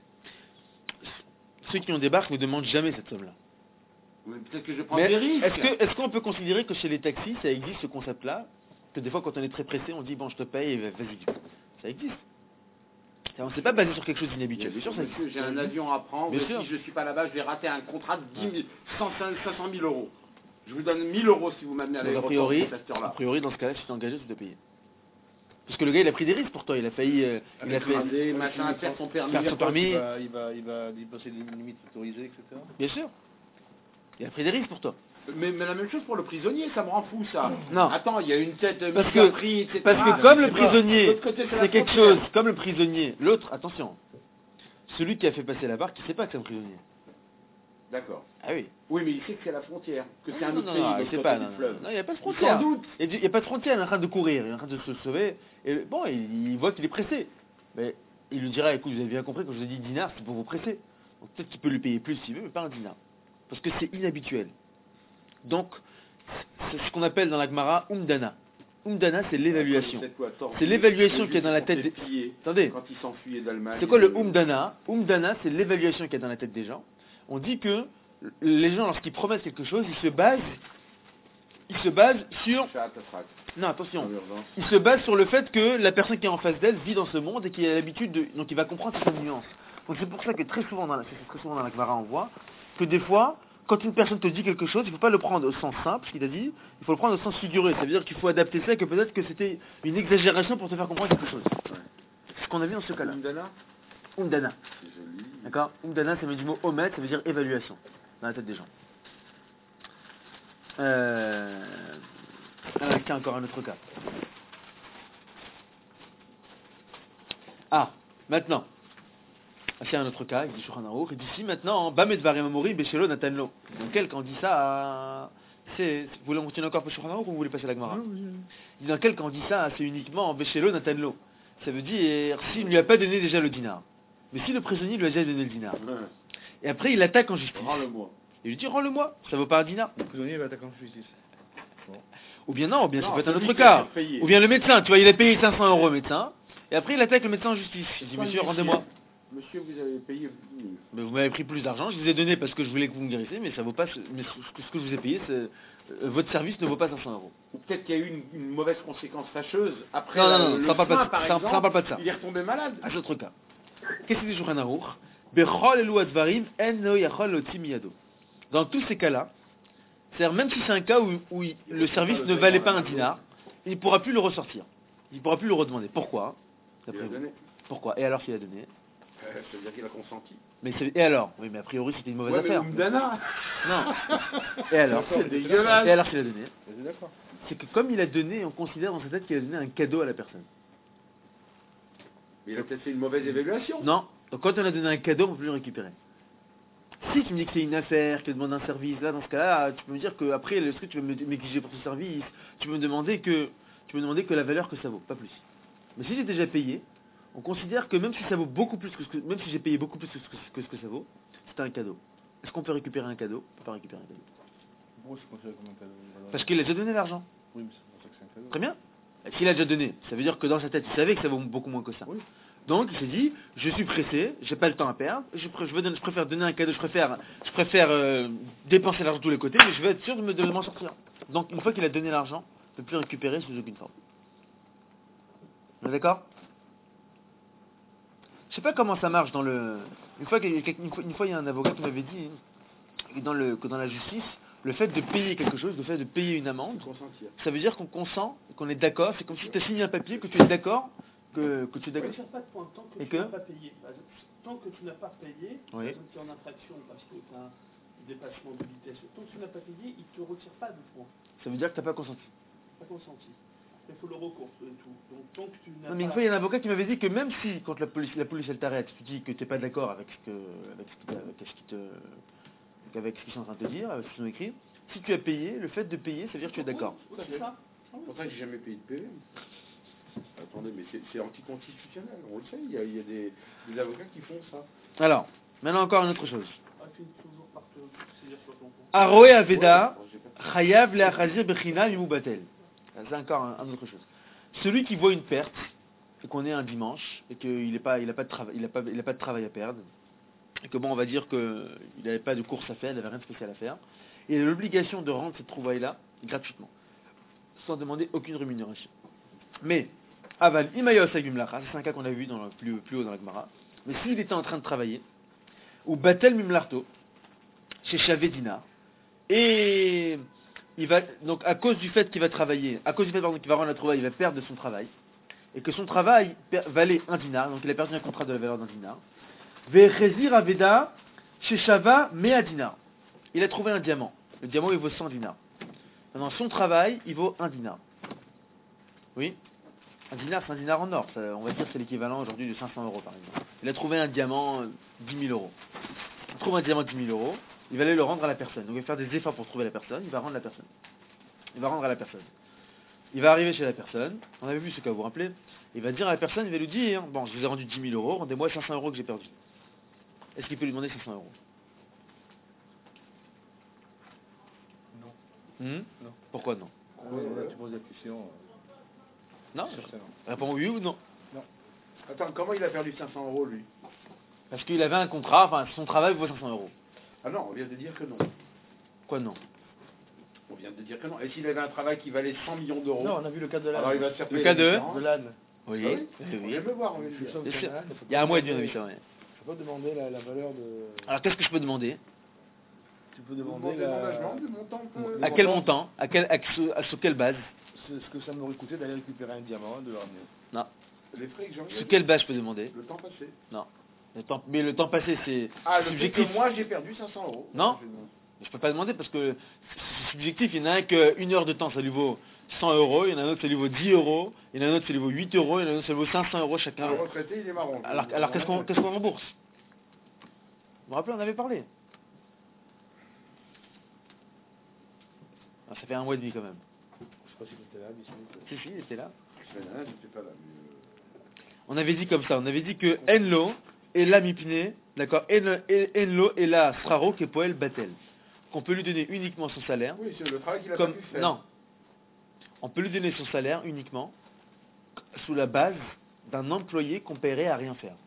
ceux qui ont des barques ne demandent jamais cette somme-là. Mais peut-être que je prends Mais des risques. est-ce que est-ce qu'on peut considérer que chez les taxis ça existe ce concept-là, que des fois quand on est très pressé on dit bon je te paye et vas-y du coup. Ça existe. Ça, on s'est pas basé sur quelque chose d'inhabituel. Bien sûr ça Monsieur, existe. j'ai un avion à prendre. Bien Si sûr. je suis pas là-bas, je vais rater un contrat de dix mille, cent, cinq cent mille euros. Je vous donne mille euros si vous m'amenez à Donc a l'aéroport priori, à cette a heure-là. priori dans ce cas-là si tu es engagé tu dois payer. Parce que le gars il a pris des risques pour toi, il a failli euh, il a fait Écraser, machin, faire son permis. Faire son permis. Il va, il va, il va dépasser les limites autorisées, et cetera. bien sûr. Il a pris des risques pour toi. Mais, mais la même chose pour le prisonnier, ça me rend fou ça. Non. Attends, il y a une tête Parce mise que- à prix, et cetera. Parce que comme le C'est pas- prisonnier, de l'autre côté, c'est la c'est quelque frontière. chose, comme le prisonnier, l'autre, attention, celui qui a fait passer la barque, il sait pas que c'est un prisonnier. D'accord. Ah oui. Oui, mais il sait que c'est la frontière, que c'est un non, autre non, pays, non, de il l'autre sait côté pas, du non, non, fleuve. non, il n'y a pas de Sans frontière. doute. Il n'y a pas de frontière, il est en train de courir, il est en train de se sauver, et bon, il, il voit qu'il est pressé. Mais il lui dira, écoute, vous avez bien compris, quand je vous ai dit dinar, c'est pour vous presser. Donc peut-être qu'il peut lui payer plus s'il veut, mais pas un dinar. Parce que c'est inhabituel. Donc, c'est ce qu'on appelle dans la Gemara Umdana. Umdana, c'est l'évaluation. C'est quoi, tordre C'est l'évaluation les qu'il y a dans la yeux tête qui des... sont fait plier Attendez, Quand ils s'enfuyaient d'Allemagne. c'est quoi le ils- Umdana? Umdana, c'est l'évaluation qu'il y a dans la tête des gens. On dit que les gens, lorsqu'ils promettent quelque chose, ils se basent, ils se basent sur... Chat, attraque, Non, attention. en urgence. Il se base sur le fait que la personne qui est en face d'elle vit dans ce monde et qu'il a l'habitude de... Donc il va comprendre certaines nuances. Donc c'est pour ça que très souvent dans la, c'est très souvent dans la Gemara on voit que des fois, quand une personne te dit quelque chose, il ne faut pas le prendre au sens simple, ce qu'il a dit, il faut le prendre au sens figuré. Ça veut dire qu'il faut adapter ça et que peut-être que c'était une exagération pour te faire comprendre quelque chose. C'est ce qu'on a vu dans ce cas-là. Umdana, Umdana. c'est joli. D'accord? Umdana, ça veut dire du mot omet, ça veut dire évaluation dans la tête des gens. Euh... Ah, tiens, encore un autre cas. Ah, maintenant. Ah, c'est un autre cas, il dit Shulchan Aruch, il dit ici maintenant, Bamed Varimamori Beshelo Natanlo. Donc quel quand on dit ça à... C'est... Vous voulez continuer encore pour Shulchan Aruch ou vous voulez passer à la Gemara? Il dit dans quel quand on dit ça, c'est uniquement Beshelo Natanlo. Ça veut dire s'il ne lui a pas donné déjà le dinar. Mais si le prisonnier lui a déjà donné le dinar. Ouais. Et après il attaque en justice. Rends-le-moi. Il lui dit rends-le-moi, ça vaut pas un dinar. Le prisonnier va attaquer en justice. Ou bien non, ou bien ça Non, peut être un celui autre qui a cas. surpayé. Ou bien le médecin, tu vois, il a payé cinq cents euros au médecin. Et après il attaque le médecin en justice. Il dit monsieur, rendez-moi. Monsieur, vous avez payé. Mais vous m'avez pris plus d'argent, je vous ai donné parce que je voulais que vous me guérissiez, mais ça vaut pas. ce- Mais ce que ce que je vous ai payé, c'est euh, votre service ne vaut pas cinq cents euros. Ou peut-être qu'il y a eu une, une mauvaise conséquence fâcheuse. Après, Non, la- non, non, le ça parle pas de- soin, par ça- ça exemple, parle pas de ça. il est retombé malade. À autre cas. Qu'est-ce qu'il dit Shulchan Aruch? Bechol elu advarim en lo yachol lotzi miyado. Dans tous ces cas-là, c'est-à-dire même si c'est un cas où, où il- le service ne valait pas un dinar, il ne pourra plus le ressortir. Il ne pourra plus le redemander. Pourquoi? Il D'après a vous. donné. Pourquoi? Et alors s'il a donné? Euh, Ça veut dire qu'il a consenti. Mais c'est- et alors? Oui, mais a priori c'était une mauvaise Ouais, mais affaire. Umdana. Non. Et alors? C'est dégueulasse. Et alors s'il a donné? Je suis d'accord. C'est que comme il a donné, on considère dans sa tête qu'il a donné un cadeau à la personne. Mais il a peut-être fait une mauvaise évaluation. Non. Donc quand on a donné un cadeau, on ne peut plus le récupérer. Si tu me dis que c'est une affaire, que tu demandes un service, là dans ce cas-là, tu peux me dire que après, est-ce que tu veux me- m'exiger pour ce service? Tu peux me demander que tu peux me demander que la valeur que ça vaut, pas plus. Mais si j'ai déjà payé, on considère que même si ça vaut beaucoup plus que ce que, même si j'ai payé beaucoup plus que ce que, que ce que ça vaut, c'est un cadeau. Est-ce qu'on peut récupérer un cadeau? On peut pas récupérer un cadeau. Pourquoi c'est considéré comme un cadeau? Voilà. Parce qu'il a déjà donné l'argent. Oui, mais c'est pour ça que c'est un cadeau. Très bien. Et s'il a déjà donné, ça veut dire que dans sa tête, il savait que ça vaut beaucoup moins que ça. Oui. Donc il s'est dit, je suis pressé, j'ai pas le temps à perdre, je, pr- je, veux donner- je préfère donner un cadeau, je préfère, je préfère euh, dépenser l'argent de tous les côtés, mais je veux être sûr de me- de m'en sortir. Donc une fois qu'il a donné l'argent, il ne peut plus récupérer sous aucune forme. Vous êtes d'accord? Je sais pas comment ça marche dans le... Une fois, qu'il y a quelqu'un- une fois, une fois, il y a un avocat qui m'avait dit que dans, le, que dans la justice, le fait de payer quelque chose, le fait de payer une amende, Consentir. ça veut dire qu'on consent, qu'on est d'accord, c'est comme si tu as signé un papier, que tu es d'accord, que, que tu es Ne d'accord. tire pas de point tant que Et tu que n'as pas payé. Par exemple, tant que tu n'as pas payé, par Oui. exemple, tu es en infraction parce que tu as un dépassement de vitesse. Tant que tu n'as pas payé, il ne te retire pas de points. Ça veut dire que tu n'as pas consenti. Pas consenti. Il faut le recours et tout. Donc tant que tu n'as Non, mais une pas... fois, il y a un avocat qui m'avait dit que même si, quand la police, la police elle t'arrête, tu dis que tu n'es pas d'accord avec ce que, avec ce qui, t'a- avec ce qui te, donc avec ce qu'ils sont en train de te dire, avec ce qu'ils ont écrit, si tu as payé, le fait de payer, ça veut dire que tu es d'accord. Oui, c'est ça. Ah oui. Pourtant, j'ai jamais payé de P V. Attendez, mais c'est c'est anticonstitutionnel, on le sait, il y a, il y a des, des avocats qui font ça. Alors, maintenant encore une autre chose. Ah, tu es toujours par te saisir sur ton compte. Aroé Aveda, Ouais, j'ai pas- Chayav le'achazir bechina mimubatel. C'est encore un, un autre chose. Celui qui voit une perte, et qu'on est un dimanche, et qu'il n'a pas, il a pas, de trava- il a pas, il a pas de travail à perdre, et que bon, on va dire qu'il n'avait pas de course à faire, il n'avait rien de spécial à faire, il a l'obligation de rendre cette trouvaille-là gratuitement, sans demander aucune rémunération. Mais, Aval Imayos Agumlacha, c'est un cas qu'on a vu dans le, plus, plus haut dans la Gemara, mais s'il était en train de travailler, ou Batel Mimlarto, chez Chavé Dinar, et il va, donc à cause du fait qu'il va travailler, à cause du fait pardon, qu'il va rendre la trouvaille, il va perdre de son travail, et que son travail per- valait un dinar, donc il a perdu un contrat de la valeur d'un dinar, Vechezir Aveda, chez Shava, Mea dinar. Il a trouvé un diamant. Le diamant, il vaut cent dinars. Maintenant, son travail, il vaut un dinar. Oui? Un dinar, c'est un dinar en or. Ça, on va dire que c'est l'équivalent aujourd'hui de cinq cents euros, par exemple. Il a trouvé un diamant, euh, dix mille euros. Il trouve un diamant de dix mille euros, il va aller le rendre à la personne. Donc, il va faire des efforts pour trouver la personne, il va rendre la personne. Il va rendre à la personne. Il va arriver chez la personne, on avait vu ce cas, vous vous rappelez? Il va dire à la personne, il va lui dire, bon, je vous ai rendu dix mille euros, rendez-moi cinq cents euros que j'ai perdu. Est-ce qu'il peut lui demander cinq cents euros? Non. Hmm Non. Pourquoi non? Ouais, là, tu poses la question. euh, Non? certainement. Réponds oui ou non. Attends, comment il a perdu cinq cents euros, lui? Parce qu'il avait un contrat, enfin son travail vaut cinq cents euros. Ah non, on vient de dire que non. Quoi non? On vient de dire que non. Et s'il avait un travail qui valait cent millions d'euros, Non, on a vu le cas de l'âne. alors il va se faire Le payer cas la de- différence. De l'âne. Oui. Ah oui Oui, On oui. vient de le voir, on vient de le dire. Bien sûr. Il Il y a un mois et demi, on a vu ça, ouais. Je peux pas demander la, la valeur de. Alors qu'est-ce que je peux demander? Tu peux Vous demander demandez la. l'engagement du montant que... À quel montant? À quel, à, ce- à sur quelle base? C'est ce que ça m'aurait coûté d'aller récupérer un diamant, de le ramener. Les frais que j'ai Sur engagés. quelle base je peux demander? Le temps passé. Le temps, mais le temps passé, c'est Ah, le fait subjectif. que moi j'ai perdu cinq cents euros. Non. Je peux pas demander parce que c'est subjectif. Il y en a un qu'une heure de temps, ça lui vaut cent euros. Il y en a un autre, ça lui vaut dix euros. Il y en a un autre, ça lui vaut huit euros. Il y en a un autre, ça lui vaut cinq cents euros chacun. Un retraité, il est marrant. Alors, alors qu'est-ce qu'on qu'est-ce qu'on rembourse? Vous vous rappelez, on avait parlé. Ah, ça fait un mois et demi quand même. Je sais pas si tu étais là, Bissou. Si, si, il était là. La semaine dernière, j'étais pas là. Mais euh, On avait dit comme ça. On avait dit que Enlo et la Mipne, d'accord, En- En- Enlo et la Sraro Kepoel Batel. Qu'on peut lui donner uniquement son salaire. Oui, c'est le travail qu'il a Comme, pas pu faire. non. On peut lui donner son salaire uniquement sous la base d'un employé qu'on paierait à rien faire.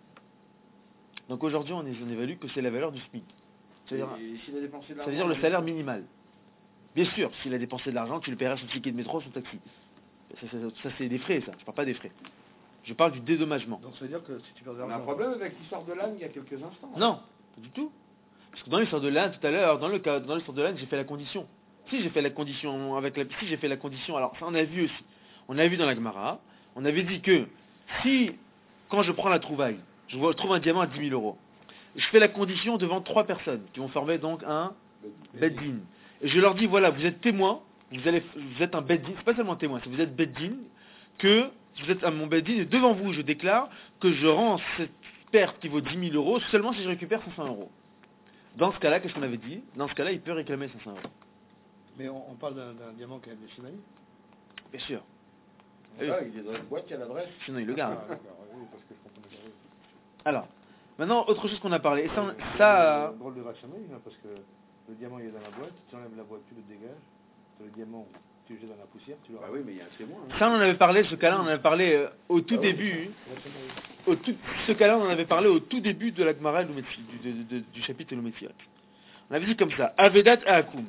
Donc aujourd'hui, on, est- on évalue que c'est la valeur du SMIC. C'est-à-dire, Et s'il a dépensé de l'argent, c'est-à-dire le salaire minimal. Bien sûr, s'il a dépensé de l'argent, tu le paieras son ticket de métro, son taxi. Ça, ça- ça, c'est des frais, ça. Je parle pas des frais. Je parle du dédommagement. Donc ça veut dire que si tu perds de On a un l'argent. problème avec l'histoire de l'âne il y a quelques instants. Non, pas du tout. Parce que dans l'histoire de l'Inde, tout à l'heure, dans le cas, dans l'histoire de l'Inde, j'ai fait la condition. Si j'ai fait la condition avec la, si j'ai fait la condition, alors ça on a vu aussi. On a vu dans la Gemara, on avait dit que si, quand je prends la trouvaille, je, vois, je trouve un diamant à dix mille euros, je fais la condition devant trois personnes qui vont former donc un beddin. Et je leur dis voilà, vous êtes témoin, vous allez, vous êtes un beddin, c'est pas seulement témoin, c'est vous êtes beddin, que vous êtes à mon beddin et devant vous, je déclare que je rends cette perte qui vaut dix mille euros seulement si je récupère cinq cents euros. Dans ce cas-là, qu'est-ce qu'on avait dit? Dans ce cas-là, il peut réclamer cinq cents euros. Mais on, on parle d'un d'un diamant qui a de Chimanie. Bien sûr. Ah, il est dans une boîte, il y a l'adresse. Sinon, il le garde. Ah, d'accord, oui, parce que je comprenais pas. Alors, maintenant, autre chose qu'on a parlé. Et ça, on- Euh, ça, drôle de- drôle de vaccin, hein, parce que le diamant il est dans la boîte, tu enlèves la boîte, tu le dégages, tu as le diamant, tu le jettes dans la poussière, tu le Bah ramènes. oui, mais il y a un témoin. hein. ça, on en avait parlé, ce cas-là, on en avait parlé euh, au tout Ah oui. début. Au tout, ce cas-là, on en avait parlé au tout début de la Gemara du, du, du, du chapitre Lumetziot. On avait dit comme ça, Avedat Ahakum.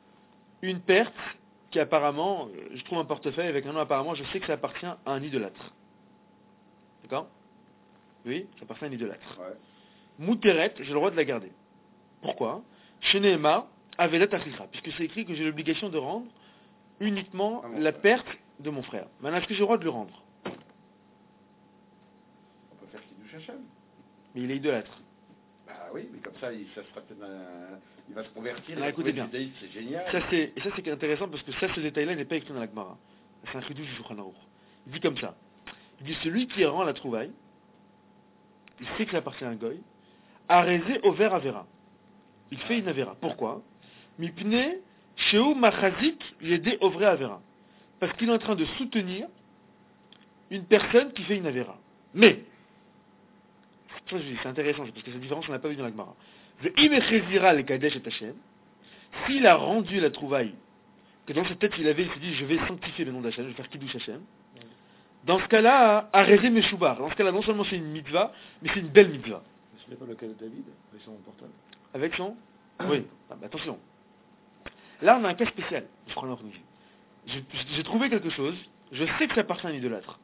Une perte qui apparemment, euh, je trouve un portefeuille avec un nom apparemment, je sais que ça appartient à un idolâtre. D'accord? Oui, ça appartient à un idolâtre. Ouais. Mouteret, j'ai le droit de la garder. Pourquoi? Shenema, Avedat Achicha, puisque c'est écrit que j'ai l'obligation de rendre uniquement Ah, mon la frère. perte de mon frère. Maintenant, est-ce que j'ai le droit de le rendre? On peut faire Kiddush Hashem. Mais il est idolâtre. Bah oui, mais comme ça, il, ça sera peut-être un- il va se convertir. Alors, il va écoutez trouver le bien. judaïsme, c'est génial. Ça c'est, et ça c'est intéressant parce que ça, ce détail-là n'est pas écrit dans la Gemara. C'est un chidouche du Shulchan Aruch. Il dit comme ça. Il dit celui qui rend la trouvaille, il sait que ça appartient à un goy, arésé au ver avera. il fait une avera. Pourquoi? Mipne sheu machazik yede ovre avera. Parce qu'il est en train de soutenir une personne qui fait une avera. Mais, c'est ça que je dis, c'est intéressant, parce que cette différence, on n'a pas vu dans la Gemara. S'il a rendu la trouvaille, que dans sa tête il avait, il s'est dit, je vais sanctifier le nom d'Hachem, je vais faire Kiddush Hachem. Dans ce cas-là, arrêtez mes choubar. Dans ce cas-là, non seulement c'est une mitzvah, mais c'est une belle mitzvah. Ce n'est pas le cas de David, avec son portable. Avec son Oui. Ah, bah, attention. Là, on a un cas spécial. Je prends l'ordre. J'ai j'ai trouvé quelque chose. Je sais que ça appartient à un idolâtre.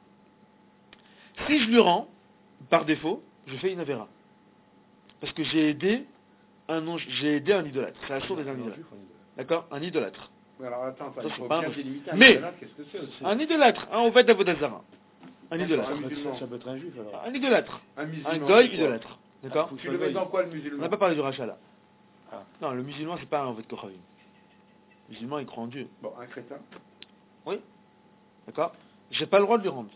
Si je lui rends, par défaut, je fais une avéra. Parce que j'ai aidé un non, j'ai aidé un idolâtre. C'est la source des un idolâtre. D'accord? Un idolâtre. Mais alors attends, attends, Ça, il c'est faut pas bien un- délimiter un Mais- idolâtre, qu'est-ce que c'est aussi? Un idolâtre. Un Oved Avodazara. Un idolâtre. Un musulman. Ça peut être un juif alors. Un idolâtre. Un musulman. Un goy c'est quoi? idolâtre. D'accord? Faut Tu le mets dans quoi le On musulman? n'a pas parlé du rachat là. Ah. Non, le musulman, c'est pas un Oved Kochavim. Le musulman, il croit en Dieu. Bon, un crétin. D'accord? J'ai pas le droit de lui rendre.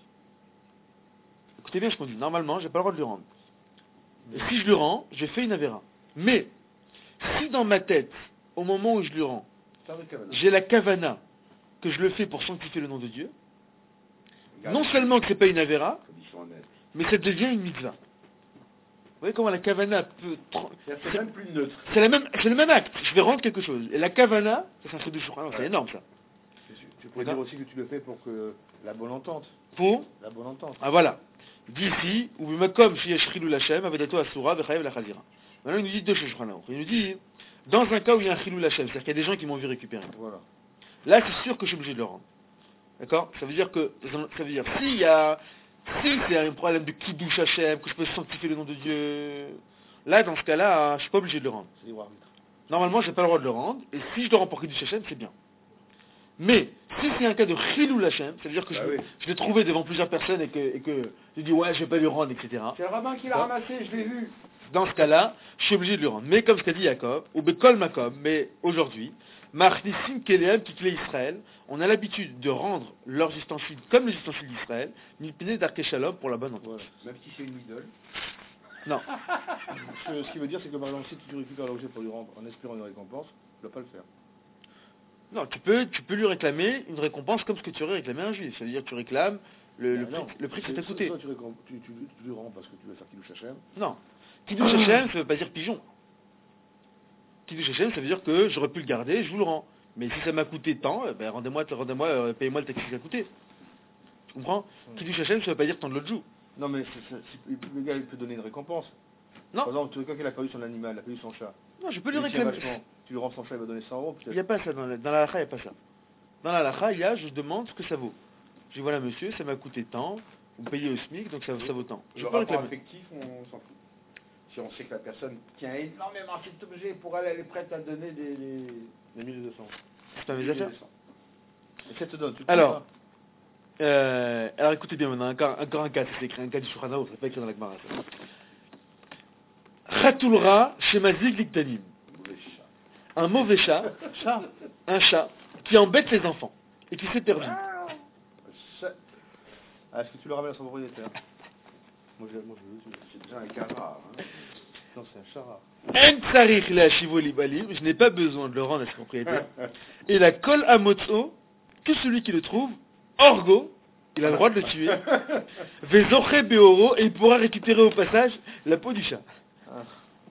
Écoutez bien ce qu'on dit. Normalement, j'ai pas le droit de lui rendre. Et si je lui rends, j'ai fait une avéra. Mais, si dans ma tête, au moment où je lui rends, C'est un de Kavana. j'ai la kavana, que je le fais pour sanctifier le nom de Dieu, Regarde, non seulement que c'est pas une avéra, comme ils sont honnêtes. mais ça devient une mitzvah. Vous voyez comment la kavana peut... tr- C'est-à-dire que c'est même plus neutre. C'est, la même, c'est le même acte. Je vais rendre quelque chose. Et la kavana, ça c'est un truc de choukran. C'est énorme ça. Tu- Tu pourrais dire aussi que tu le fais pour que la bonne entente. Pour La bonne entente. Ah voilà. Il dit ici, ou comme chez Yashrilou Lachem, Avedato Asura, Vechayev la Khazira. Maintenant il nous dit deux choses, Shulchan Aruch. Il nous dit, dans un cas où il y a un Chilou Lachem, c'est-à-dire qu'il y a des gens qui m'ont vu récupérer. Voilà. Là c'est sûr que je suis obligé de le rendre. D'accord? Ça veut dire que, ça veut dire, s'il y a, si c'est un problème de Kiddush Hashem, que je peux sanctifier le nom de Dieu, là dans ce cas-là, je suis pas obligé de le rendre. C'est libre arbitre. Normalement, j'ai pas le droit de le rendre, et si je le rends pour Kiddush Hashem, c'est bien. Mais, si c'est un cas de Chilou Lachem, ça veut dire que Bah je, oui. je l'ai trouvé devant plusieurs personnes et que, et que je dis ouais, je vais pas lui rendre, et cetera. C'est le rabbin qui l'a Bon. ramassé, je l'ai vu. Dans ce cas-là, je suis obligé de lui rendre. Mais comme ce qu'a dit Jacob, ou Bekol Makom, mais aujourd'hui, Marnissim Keleem, Kikle Israël, on a l'habitude de rendre leurs ustensiles comme les ustensiles d'Israël, Mipne Darke Shalom pour la bonne entente. Voilà. Même si c'est une idole. Non. Ce, ce qui veut dire, c'est que par exemple, si tu récupères l'objet pour lui rendre en espérant une récompense, tu ne dois pas le faire. Non, tu peux, tu peux lui réclamer une récompense comme ce que tu aurais réclamé à un juif. C'est-à-dire que tu réclames le, le Ah, non. prix, le prix que ça C'est- t'a coûté. Soit tu, récom- tu, tu, tu lui rends parce que tu veux faire Kiddush Hashem. Non. Kiddush Hashem, ça veut pas dire pigeon. Kiddush Hashem, ça veut dire que j'aurais pu le garder, je vous le rends. Mais si ça m'a coûté tant, eh ben rendez-moi, rendez-moi, euh, payez-moi le taxi que ça a coûté. Tu comprends? Kiddush Hashem, ça veut pas dire tendre l'autre joue. Non, mais c'est- c'est- c'est- le gars, il peut donner une récompense. Non. Par exemple, quelqu'un qui a perdu son animal, il a perdu son chat. Non, je peux lui Il tient réclamer. vachement. Tu lui rends son chat, il va donner cent euros, Il peut-être. n'y a pas ça dans la, dans la halakha, il n'y a pas ça. Dans la halakha, il y a, je demande ce que ça vaut. Je dis voilà monsieur, ça m'a coûté tant, vous payez au SMIC, donc ça, ça vaut tant. Je Le peux rapport réclamer. affectif, on s'en fout. Si on sait que la personne tient énormément à cet objet, pour elle, elle est prête à donner des... des... Les mille deux cents. C'est un mes affaires. Et ça te donne. Tu le Alors, prends euh, alors écoutez bien maintenant, encore, encore un cas, c'est écrit un cas du Shulchan Aruch, c'est pas écrit dans la Gemara. Khatulra Shemazig Liktanim. Mauvais chat. Un mauvais chat, chat, un chat, qui embête les enfants et qui s'est perdu. Ça, Ah, est-ce que tu le ramènes à son propriétaire? Moi, je, moi, je veux. c'est déjà un cas rare. Hein. Non, c'est un chat rare. En tsarich le'ashivo libalim, je n'ai pas besoin de le rendre à ses propriétaires. Et la kol amotso, que celui qui le trouve, orgo, il a le droit de le tuer. Vezoche beoro, et il pourra récupérer au passage la peau du chat. Ah.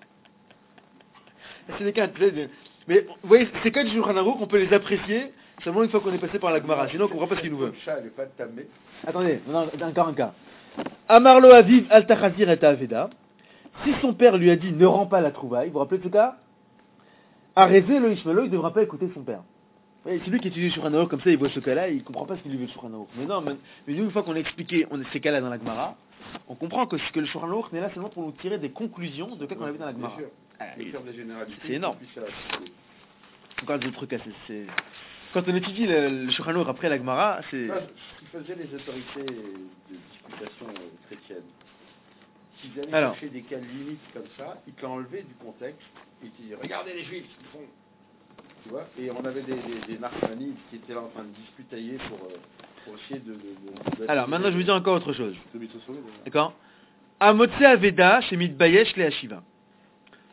C'est des cas, de- mais vous voyez, ces cas du Shulchan Aruch, on peut les apprécier seulement une fois qu'on est passé par la Gemara, sinon on comprend pas ce qu'il nous veut. Le chat, elle n'est pas tamée. Attendez, non, encore un cas. Amarlo Aviv al Tachazir et Aveda. Si son père lui a dit ne rends pas la trouvaille, vous vous rappelez de ce cas? Arrêtez le Ishmaelo, il ne devra pas écouter son père. Vous voyez, celui qui étudie Shulchan Aruch comme ça, il voit ce cas-là, il ne comprend pas ce qu'il lui veut le Shulchan Aruch. Mais non, mais, mais nous, une fois qu'on a expliqué on, ces cas-là dans la Gemara, on comprend que, ce que le Shulchan Aruch n'est là seulement pour nous tirer des conclusions de cas qu'on a vu dans la Bien Gemara. sûr. Ah, Et il- faire des généralités. c'est énorme. puis ça- Encore des trucs assez. c'est- Quand on étudie le, le Shulchan Aruch après la Gemara, c'est. Ça, ce que faisaient les autorités de disputation euh, chrétienne, s'ils allaient Alors. chercher des cas limites comme ça, ils te l'enlevaient du contexte, et ils te disaient, regardez les juifs, ce qu'ils font. Tu vois? Et on avait des, des, des narcomanis qui étaient là en train de disputailler pour, euh, pour essayer de... de, de- de- Alors maintenant, je vous dis encore autre chose. C'est vite sauvé, déjà. D'accord? Amotse Aveda chez Mitbayesh le Hashiva.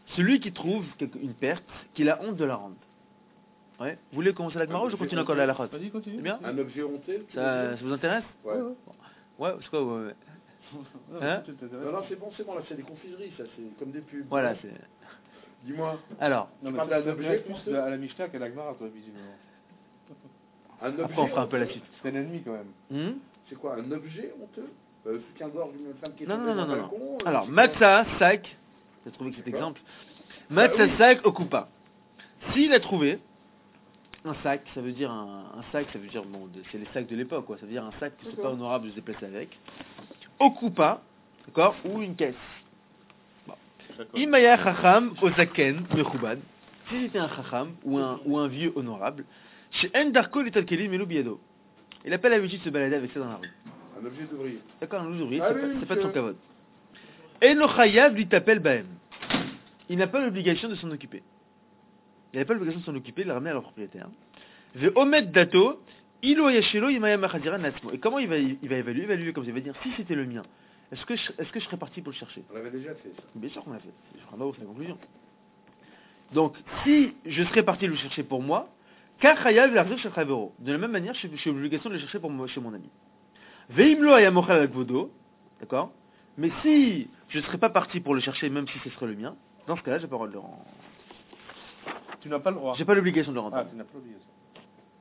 celui qui trouve quelque- une perte, qu'il a honte de la rendre. Ouais. Vous voulez commencer la Gemara ou je continue encore la halachot? Vas-y, continue. C'est bien? Un objet honteux tu Ça, veux ça dire vous intéresse? Ouais. Ouais, c'est quoi? Ouais, ouais. Non, Hein tu t'intéresses. Non, non, c'est bon, c'est bon, là, c'est des confiseries, ça, c'est comme des pubs. Voilà, Ouais. c'est... Dis-moi, Alors, Non, Tu mais parles ça d'un objet t'intéresse plus honteux de- à la Mishnah qu'à la Gemara, toi, visiblement. un objet après on fera un peu la honteux, suite. C'est un ennemi, quand même. Hmm C'est quoi, un objet honteux euh, Soutien d'orge d'une femme qui est Non, tombée non, non, dans non, le non. balcon euh, Alors, c'est quoi Matzah, sac, j'ai trouvé cet D'accord. exemple. Matzah, Ah oui. sac, okupa. S'il a trouvé un sac, ça veut dire un, un sac, ça veut dire, bon, de- c'est les sacs de l'époque, quoi. Ça veut dire un sac que c'est pas D'accord. honorable de se déplacer avec. Okupa, d'accord, ou une caisse. D'accord. Imaya chacham ozaken mechubad. Si c'était un chacham ou un, ou un vieux honorable, chez Endarko l'etalkeli melou biyado. Il n'a pas l'habitude de se balader avec ça dans la rue. Un objet d'ouvrier. D'accord, un ouvrier, Ah c'est oui, pas, oui, c'est pas de son monsieur. kavod. Eno chayav lui t'appelle bahem. Il n'a pas l'obligation de s'en occuper. Il n'a pas l'obligation de s'en occuper, de le ramener à leur propriétaire. Ve omet dato, ilo yashelo imaya machadira natsmo. Et comment il va, il va évaluer? Il va évaluer comme ça. Il va dire, si c'était le mien, est-ce que, je, est-ce que je serais parti pour le chercher? On l'avait déjà fait, ça. Bien sûr qu'on l'a fait. Je crois pas, c'est la conclusion. Donc, si je serais parti le chercher pour moi, car chayav l'arzo chez Chavero. De la même manière, je suis je suis obligation de le chercher pour moi, chez mon ami. Veimlo ayamochal al vodo, d'accord? Mais si je ne serais pas parti pour le chercher, même si ce serait le mien, dans ce cas-là, j'ai pas le droit de le rendre. Tu n'as pas le droit. J'ai pas l'obligation de le rendre. Ah, tu n'as pas oublié ça.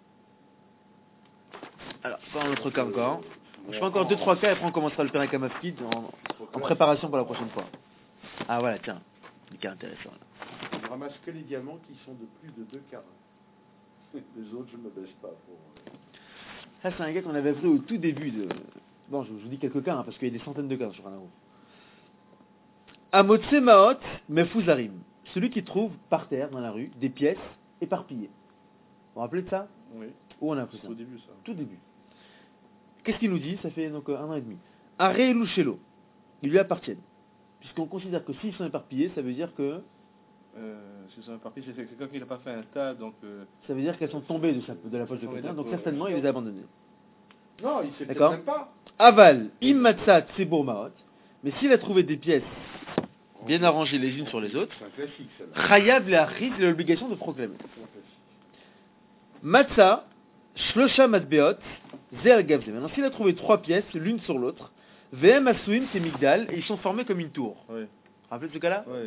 Alors, pas un autre cas encore. Euh, Je fais encore deux trois cas et après on commencera le Perek Hamafkid en, en préparation pour la prochaine fois. Ah voilà, tiens, des cas intéressants. Là. Je ramasse que les diamants qui sont de plus de deux carats. Les autres, je ne me baisse pas pour... euh, Ça, c'est un gars qu'on avait pris au tout début de. Bon, je vous dis quelques cas, hein, parce qu'il y a des centaines de cas sur un euro. Amotse Maot Mefuzarim. Celui qui trouve par terre, dans la rue, des pièces éparpillées. Vous vous rappelez de ça? Oui. Où on a appris ça? C'est au début, ça. Tout début. Qu'est-ce qu'il nous dit? Ça fait donc euh, un an et demi. Aré Luchelo. Ils lui appartiennent. Puisqu'on considère que s'ils sont éparpillés, ça veut dire que. Euh, si c'est un parti, c'est quelqu'un qui n'a pas fait un tas, donc... Euh, Ça veut dire qu'elles sont tombées de, sa, de la poche de Ah oui, quelqu'un, donc d'accord, certainement ouais. il les a abandonnées. Non, il sait D'accord. peut-être même pas. Aval, immatsat, tsebour maot. Mais s'il a trouvé des pièces bien arrangées les unes sur les autres, C'est un classique, celle-là. chayav le'achis, il a l'obligation de proclamer. C'est un classique. Matzah, shlosha matbeot, zer gavze. Maintenant, s'il a trouvé trois pièces, l'une sur l'autre, vm asuim migdal, et ils sont formés comme une tour. oui. Vous vous rappelez de ce cas-là? Oui.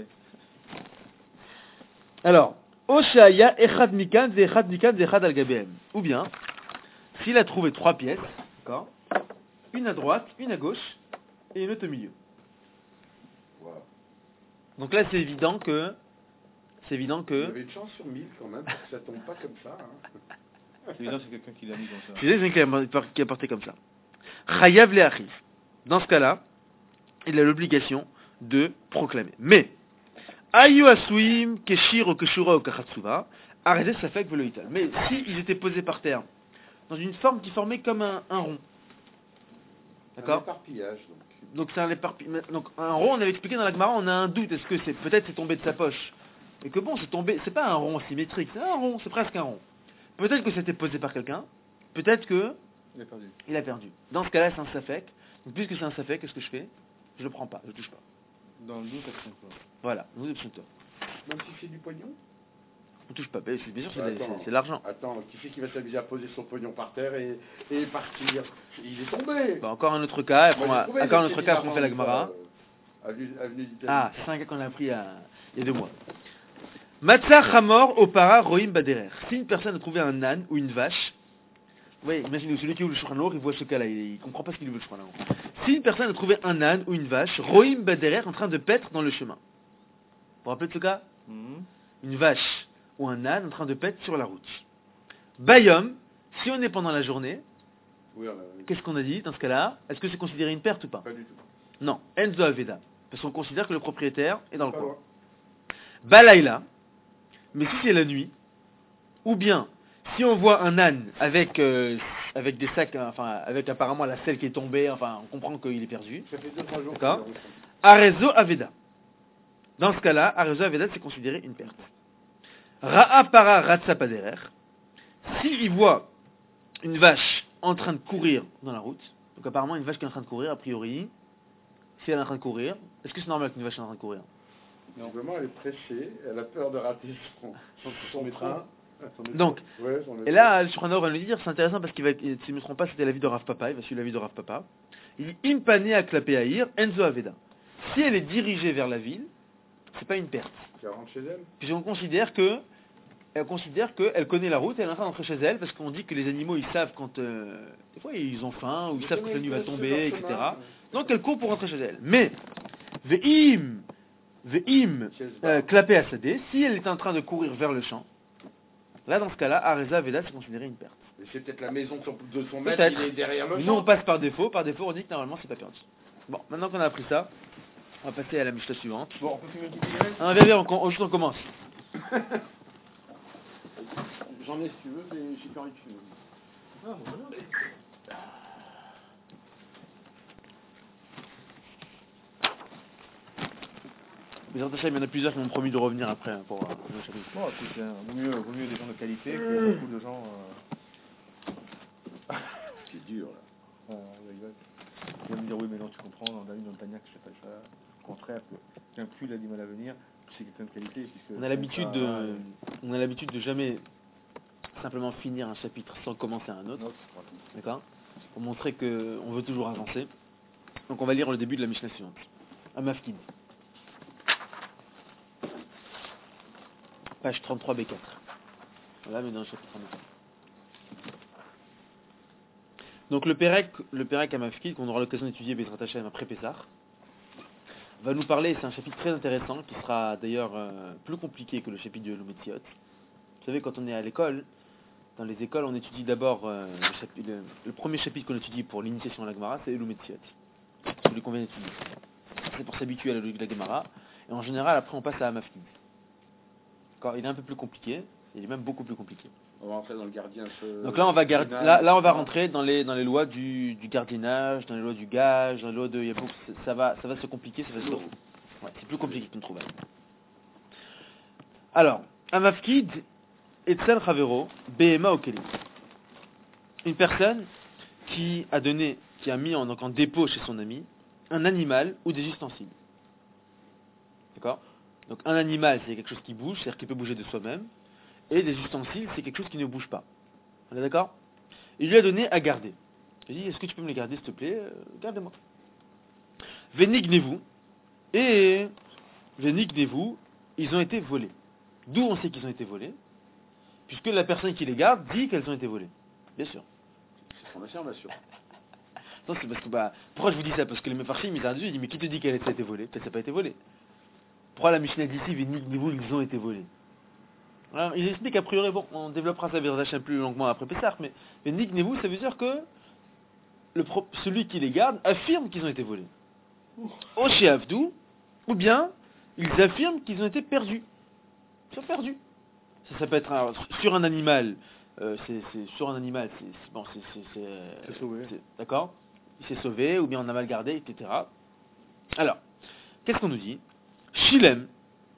Alors, Oshaya, echad mikan, ze echad mikan, ze echad al gabehem. Ou bien, s'il a trouvé trois pièces, d'accord, une à droite, une à gauche, et une autre au milieu. Voilà. Donc là, c'est évident que, c'est évident Il y que, avait une chance sur mille quand même, parce que ça tombe pas comme ça. Hein. C'est évident, c'est quelqu'un qui l'a mis comme ça. c'est quelqu'un qui a- qui a porté comme ça. Chayav le'achis. Dans ce cas-là, il a l'obligation de proclamer. Mais, ayu asuim, keshir, keshura, ou kachatsuva, arrêtez sa fake veloital. Mais si ils étaient posés par terre, dans une forme qui formait comme un, un rond, Un d'accord? éparpillage, donc. Donc c'est un éparpillement. Donc un rond, on avait expliqué dans la Gemara, on a un doute. Est-ce que c'est peut-être c'est tombé de sa poche? Et que bon, c'est tombé. C'est pas un rond symétrique, c'est un rond, c'est presque un rond. Peut-être que c'était posé par quelqu'un. Peut-être que Il est perdu. il a perdu. Dans ce cas-là, c'est un safek. Donc puisque c'est un safek, qu'est-ce que je fais? Je le prends pas, je le touche pas. Dans le doute, action quoi. Voilà, nous option toi. Même si c'est du pognon. On touche pas. Bien sûr, bien sûr, c'est Bah, de- attends. c'est- c'est l'argent. Attends, qui c'est qui va s'amuser à poser son pognon par terre et, et partir? Il est tombé. Bah, encore un autre cas. Après, on Moi, j'ai va- trouvé encore un des autre cas, après on petits fait la diamants, Gemara. euh, Avenue, avenue d'Italie. Ah, c'est un cas qu'on a appris à- il y a deux mois. Matzah Hamor Opara Roim Baderer. Si une personne a trouvé un âne ou une vache, oui, imaginez, celui qui ouvre le Shulchan Aruch, il voit ce cas-là, il, il comprend pas ce qu'il veut le Shulchan Aruch. Si une personne a trouvé un âne ou une vache, Roim Baderer en train de paître dans le chemin. Vous vous rappelez de ce cas? Mhm. Une vache ou un âne en train de paître sur la route. Bayom, si on est pendant la journée, Oui, on a- qu'est-ce qu'on a dit dans ce cas-là? Est-ce que c'est considéré une perte ou pas? Pas du tout. Non, Enzo Aveda. Parce qu'on considère que le propriétaire est dans le Pas coin. loin. Balaïla, mais si c'est la nuit, ou bien si on voit un âne avec, euh, avec des sacs, euh, enfin avec apparemment la selle qui est tombée, enfin on comprend qu'il est perdu. Ça fait deux trois jours. D'accord. qu'il est en route. Arezo Aveda. Dans ce cas-là, Arezo Aveda c'est considéré une perte. Ra'a para ratsa paderer. Si il voit une vache en train de courir dans la route, donc apparemment une vache qui est en train de courir, a priori, si elle est en train de courir, est-ce que c'est normal qu'une vache est en train de courir? Visiblement, elle est pressée, elle a peur de rater son, Son, son métro. train. Son métro. Donc, Ouais, son et métro. là, le Shulchan Aruch va nous dire, c'est intéressant parce qu'il va, si je ne me trompe pas, c'était l'avis de Rav Papa, il va suivre l'avis de Rav Papa. Il dit, Impane à Klapé Aïr, Enzo Aveda. Si elle est dirigée vers la ville, c'est pas une perte. Elle rentre chez elle. Puisqu'on considère que, elle considère qu'elle connaît la route, elle est en train d'entrer chez elle, parce qu'on dit que les animaux, ils savent quand, euh, des fois, ils ont faim, ou ils savent que la nuit va tomber, et cetera. Donc elle court pour rentrer chez elle. Mais, Ve'im, Ve'im, euh, Klapé Asadeh, si elle est en train de courir vers le champ, là, dans ce cas-là, Areza Veda, c'est considéré une perte. Mais c'est peut-être la maison de son, de son maître, Peut-être. il est derrière le Nous, champ. on passe par défaut. Par défaut, on dit que normalement, c'est pas perdu. Bon, maintenant qu'on a appris ça, on va passer à la Mishnah suivante. Bon, on peut fumer une petite cigarette. Ah, viens, viens, on, com- juste on commence. J'en ai si tu veux, mais j'ai pas envie de fumer. Ah, bon, voilà. Les Antachas, il y en a plusieurs qui m'ont promis de revenir après hein, pour euh, le chapitre. Bon, écoute, hein, vaut mieux, vaut mieux des gens de qualité que beaucoup de gens. Euh... C'est dur, là. euh, on rigole. Ils vont me dire, oui, mais non, tu comprends, dans David, dans le Tagnac, je fais pas ça. Au contraire, que qu'un cul a du mal à venir, c'est quelqu'un de qualité. Puisque On a l'habitude ça, de, euh, on a l'habitude de jamais simplement finir un chapitre sans commencer un autre, notre, voilà. d'accord? Pour montrer que on veut toujours avancer. Donc on va lire le début de la Mishnah suivante. Amafkid. Page trente-trois B quatre. Voilà, mais dans le chapitre un. Donc le Pérec, le Pérec Amafkid, qu'on aura l'occasion d'étudier Bezrat Hashem après Pessah, va nous parler, c'est un chapitre très intéressant, qui sera d'ailleurs euh, plus compliqué que le chapitre de Lometziot. Vous savez, quand on est à l'école, dans les écoles, on étudie d'abord euh, le, chapi- le, le premier chapitre qu'on étudie pour l'initiation à la Gemara, c'est Lometziot. Celui qu'on vient d'étudier. C'est pour s'habituer à la logique de la Gemara. Et en général, après, on passe à Amafkid. D'accord, il est un peu plus compliqué, il est même beaucoup plus compliqué. On va rentrer dans le gardien. Ce... Donc là, on va gar- là, là, on va rentrer dans les dans les lois du, du gardiennage, dans les lois du gage, dans les lois de, il y a beaucoup- ça va ça va se compliquer, ça va se ouais, c'est plus compliqué qu'une trouvaille. Alors, Amafkid Etzel Chavero Behema Okeli. Une personne qui a donné, qui a mis en, donc en dépôt chez son ami un animal ou des ustensiles. D'accord? Donc un animal, c'est quelque chose qui bouge, c'est-à-dire qu'il peut bouger de soi-même. Et des ustensiles, c'est quelque chose qui ne bouge pas. On est d'accord? Il lui a donné à garder. Il dit, est-ce que tu peux me les garder, s'il te plaît? euh, Garde-moi. Vénignez-vous. Et Vénignez-vous, ils ont été volés. D'où on sait qu'ils ont été volés? Puisque la personne qui les garde dit qu'elles ont été volées. Bien sûr. C'est son affirmation. Non, c'est parce que, bah, pourquoi je vous dis ça? Parce que les Mefarchim, ils ont dit, ils disent, mais qui te dit qu'elle a été volée? Peut-être ça n'a pas été volé. Pourquoi la Mishnah dit ici, Vénignez-vous, ils ont été volés? Alors, il explique qu'a priori, bon, on développera ça un plus longuement après Pessah, mais, mais nignez-vous, ça veut dire que le pro- celui qui les garde affirme qu'ils ont été volés. Au Sheavdou, ou bien ils affirment qu'ils ont été perdus. Ils sont perdus. Ça, ça peut être un- sur un animal, euh, c'est, c'est- sur un animal, c'est, c'est- bon, c'est, c'est, c'est, euh, C'est sauvé. c'est- d'accord? Il s'est sauvé, ou bien on a mal gardé, et cetera. Alors, qu'est-ce qu'on nous dit? Shilem.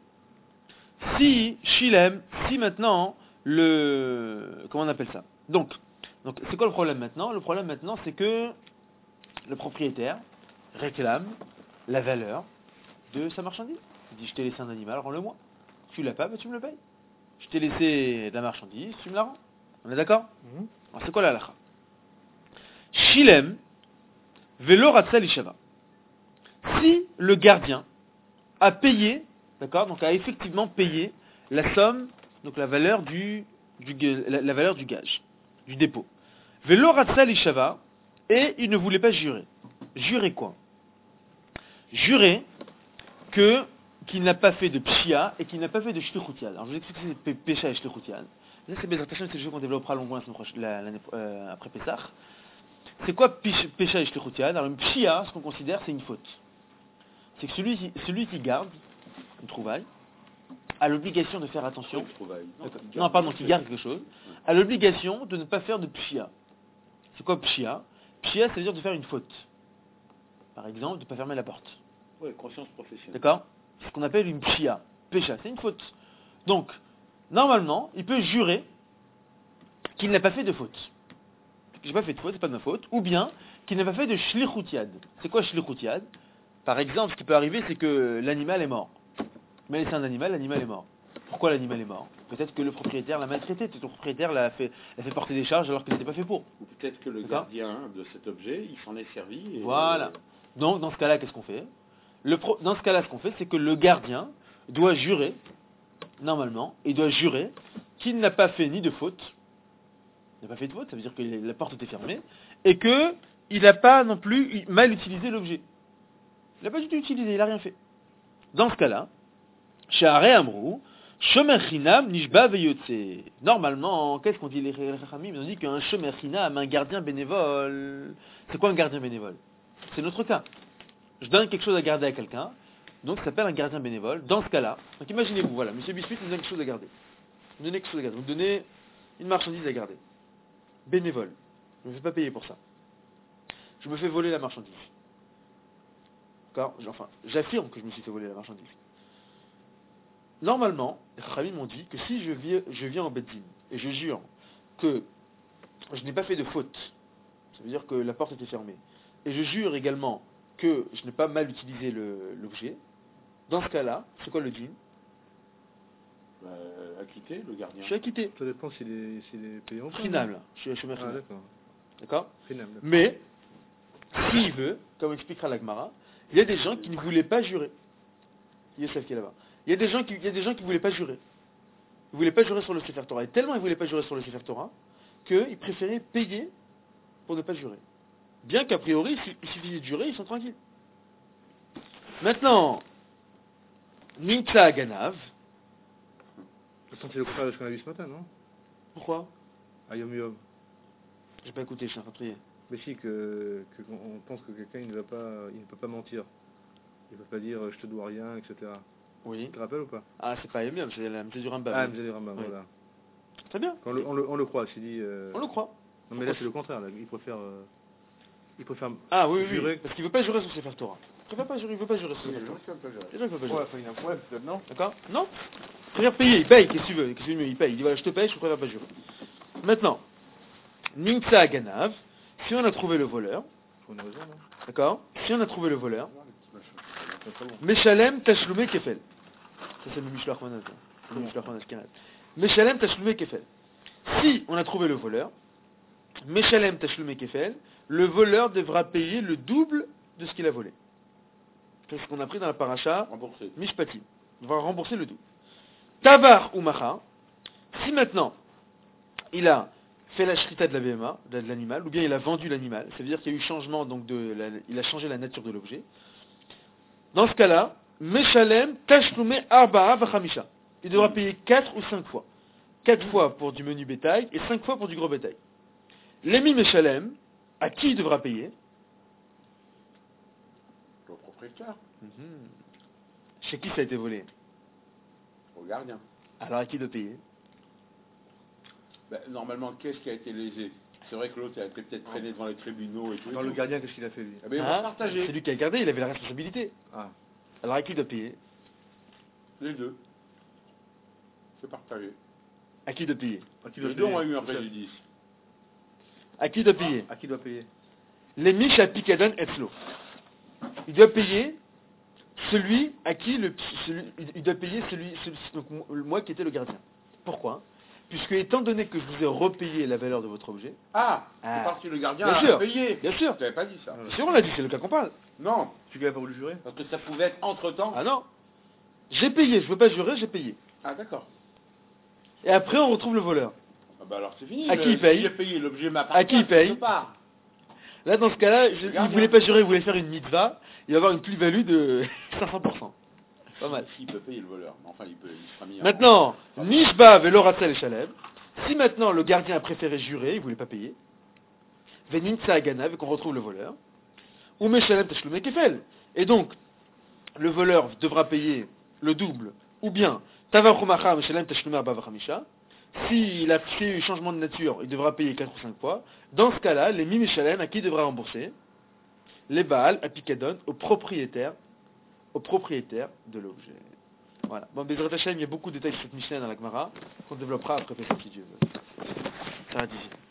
Si, Shilem, si maintenant, le... Comment on appelle ça? Donc, donc c'est quoi le problème maintenant? Le problème maintenant, c'est que le propriétaire réclame la valeur de sa marchandise. Il dit, je t'ai laissé un animal, rends-le-moi. Tu l'as pas, bah, tu me le payes. Je t'ai laissé de la marchandise, tu me la rends. On est d'accord? Mhm. Alors c'est quoi la halakha? Shilem, velo ratzal ishava. Si le gardien a payé, d'accord, donc a effectivement payé la somme, donc la valeur du, du ga- la, la valeur du gage, du dépôt. Velo ratzal ishava, et il ne voulait pas jurer. Jurer quoi? Jurer que qu'il n'a pas fait de pshia et qu'il n'a pas fait de shlichut. Alors je vous explique ce que c'est pécha et shlichut. Ça c'est Bezrat Hashem, c'est le jeu qu'on développera longuement la semaine prochaine, la- l'année euh, après Pessah. C'est quoi pish- pécha et shlichut? Alors une pshia, ce qu'on considère, c'est une faute. C'est que celui qui, celui qui garde une trouvaille a l'obligation de faire attention. Je trouve, non, D'accord. il garde Non, pardon, quelque qui chose. garde quelque chose, a l'obligation de ne pas faire de pshia. C'est quoi pshia? Pshia, ça veut dire de faire une faute. Par exemple, de ne pas fermer la porte. Ouais, conscience professionnelle. D'accord? C'est ce qu'on appelle une pshia. Pécha, c'est une faute. Donc, normalement, il peut jurer qu'il n'a pas fait de faute. J'ai pas fait de faute, c'est pas de ma faute. Ou bien, qu'il n'a pas fait de shlichut yad. C'est quoi shlichut yad? Par exemple, ce qui peut arriver, c'est que l'animal est mort. Mais c'est un animal, l'animal est mort. Pourquoi l'animal est mort? Peut-être que le propriétaire l'a maltraité, peut-être que le propriétaire l'a fait, l'a fait porter des charges alors qu'il n'était pas fait pour. Ou peut-être que le D'accord. gardien de cet objet, il s'en est servi. Et Voilà. Donc dans ce cas-là, qu'est-ce qu'on fait? le pro... Dans ce cas-là, ce qu'on fait, c'est que le gardien doit jurer, normalement, il doit jurer qu'il n'a pas fait ni de faute, il n'a pas fait de faute, ça veut dire que la porte était fermée, et qu'il n'a pas non plus mal utilisé l'objet. Il n'a pas du tout utilisé, il n'a rien fait. Dans ce cas-là, Sha'arei Amrou, Shomer Chinam Nishba Veyotse. Normalement, qu'est-ce qu'on dit les Chachamim? Ils ont dit qu'un Shomer Chinam, un gardien bénévole. C'est quoi un gardien bénévole? C'est notre cas. Je donne quelque chose à garder à quelqu'un, donc ça s'appelle un gardien bénévole. Dans ce cas-là, donc imaginez-vous, voilà, Monsieur Biscuit nous donne quelque chose à garder. Vous donnez quelque chose à garder. Vous donnez une marchandise à garder. Bénévole. Je ne me fais pas payer pour ça. Je me fais voler la marchandise. D'accord? Enfin, j'affirme que je me suis fait voler la marchandise. Normalement, les Chachamim m'ont dit que si je viens, je viens en Beddin et je jure que je n'ai pas fait de faute, ça veut dire que la porte était fermée, et je jure également que je n'ai pas mal utilisé le- l'objet, dans ce cas-là, c'est quoi le djinn? Bah, acquitté, le gardien. Je suis acquitté. Ça dépend s'il est, s'il est payé en Chinam, là. Je suis, je suis Ah, chinam. d'accord. D'accord? Chinam, d'accord. Mais, s'il veut, comme expliquera l'Agmara, il y a des gens qui ne voulaient pas jurer. Youssef qui est là-bas. Il y a des gens qui, il y a des gens qui ne voulaient pas jurer. Ils ne voulaient pas jurer sur le Sefer Torah. Et tellement ils ne voulaient pas jurer sur le Sefer Torah, qu'ils préféraient payer pour ne pas jurer. Bien qu'a priori, il su- il suffisait de jurer, ils sont tranquilles. Maintenant, Nimtza Ganav. Attends, c'est le contraire de ce qu'on a vu ce matin, non? Pourquoi? À Yom Yom. J'ai pas écouté, je suis en train de prier. Mais si, que, que on pense que quelqu'un il ne va pas, il ne peut pas mentir. Il ne peut pas dire euh, je te dois rien, et cetera. Oui. Tu te rappelles ou pas? Ah, c'est pas Yom, c'est la c'est du Rambam. Ah, mais Rambam, Oui. voilà. Très bien, Quand on, le, on, le, on le croit, c'est dit. euh, on le croit. Non, mais là c'est le contraire. Là. Il préfère, euh, il préfère Ah oui, oui, jurer. oui, parce qu'il veut pas jurer sur Sefer Torah. Il veut pas jurer, il veut pas jurer sur Oui, Sefer les gens Torah. qui veulent pas gérer. Les gens, ils veulent pas jurer. Ouais, enfin, il y a un problème peut-être, non? D'accord? Non? Il préfère payer, il paye, qu'est-ce que tu veux? Qu'est-ce que tu veux? Il paye. Il dit voilà, je te paye, je préfère pas jurer. Maintenant, Nimtza Ganav, si on a trouvé le voleur, Pour une raison, non? d'accord? Si on a trouvé le voleur, Non, les petits machins. C'est pas bon. Meshalem Tashlume Kefel. Ça c'est le Mishloach Manas. hein. Le Mishloach Manas Kirat. Meshalem Tashlume Kefel. Si on a trouvé le voleur, Meshalem Tashlume Kefel, le voleur devra payer le double de ce qu'il a volé. C'est ce qu'on a pris dans la paracha Remboursé. Mishpatim. Il devra rembourser le double. Tavar ou Macha, si maintenant il a fait la shrita de la B M A, de l'animal, ou bien il a vendu l'animal, ça veut dire qu'il y a eu changement, donc de la- il a changé la nature de l'objet. Dans ce cas-là, Meshalem Tashlume Arba'a Vachamisha. Il devra payer quatre ou cinq fois. quatre fois pour du menu bétail et cinq fois pour du gros bétail. L'émi Meshalem, à qui il devra payer? Au propriétaire, Chez qui ça a été volé? au gardien. Alors à qui de payer? Ben, normalement, qu'est-ce qui a été lésé? C'est vrai que l'autre a été peut-être traîné devant les tribunaux et tout. et Dans le tout. gardien, qu'est-ce qu'il a fait lui? Eh ben, ils vont Hein? partager. C'est lui qui a gardé, il avait la responsabilité. Ah, Alors à qui de payer? Les deux. C'est partagé. À qui de payer? à qui doit Les deux payer? ont eu un préjudice. À qui de payer? À qui doit payer? Les Misha Pikadon Etzlo. Il doit payer celui à qui le, celui- il doit payer celui, celui- donc moi qui étais le gardien. Pourquoi? Puisque étant donné que je vous ai repayé la valeur de votre objet, Ah, Ah. c'est parce que le gardien Bien a sûr. payé. bien sûr, Tu n'avais pas dit ça. Ah. bien sûr on l'a dit, c'est le cas qu'on parle. Non, Tu n'avais pas voulu jurer? parce que ça pouvait être entre-temps. Ah non, j'ai payé, je veux pas jurer, j'ai payé. Ah, d'accord. Et après on retrouve le voleur. Ah bah alors c'est fini. À le- qui il paye? si J'ai payé, l'objet m'a À qui il paye? part. Là dans ce cas-là, je- il Gardien. voulait pas jurer, il voulait faire une mitzvah, il va avoir une plus-value de cinq cents pour cent. Pas mal. Il peut payer le voleur. Mais enfin, il, peut, il sera mis en- Maintenant, Nishba veloratel et Shalem. Si maintenant le gardien a préféré jurer, il voulait pas payer, Venintsa Aganav, et qu'on retrouve le voleur, ou Meshalem Tashlume Kefel. Et donc, le voleur devra payer le double, ou bien Tavar Chumacha Meshalem Tashlume Arba Vachamisha. S'il a fait un changement de nature, il devra payer quatre ou cinq fois. Dans ce cas-là, les Mi Meshalem, à qui il devra rembourser? Les Baal, à Pikadon, au propriétaire, au propriétaire de l'objet. Voilà. Bon, Bezrat Hashem, il y a beaucoup de détails sur cette Mishnah dans la Gemara, qu'on développera après, si Dieu veut. Ça va difficile.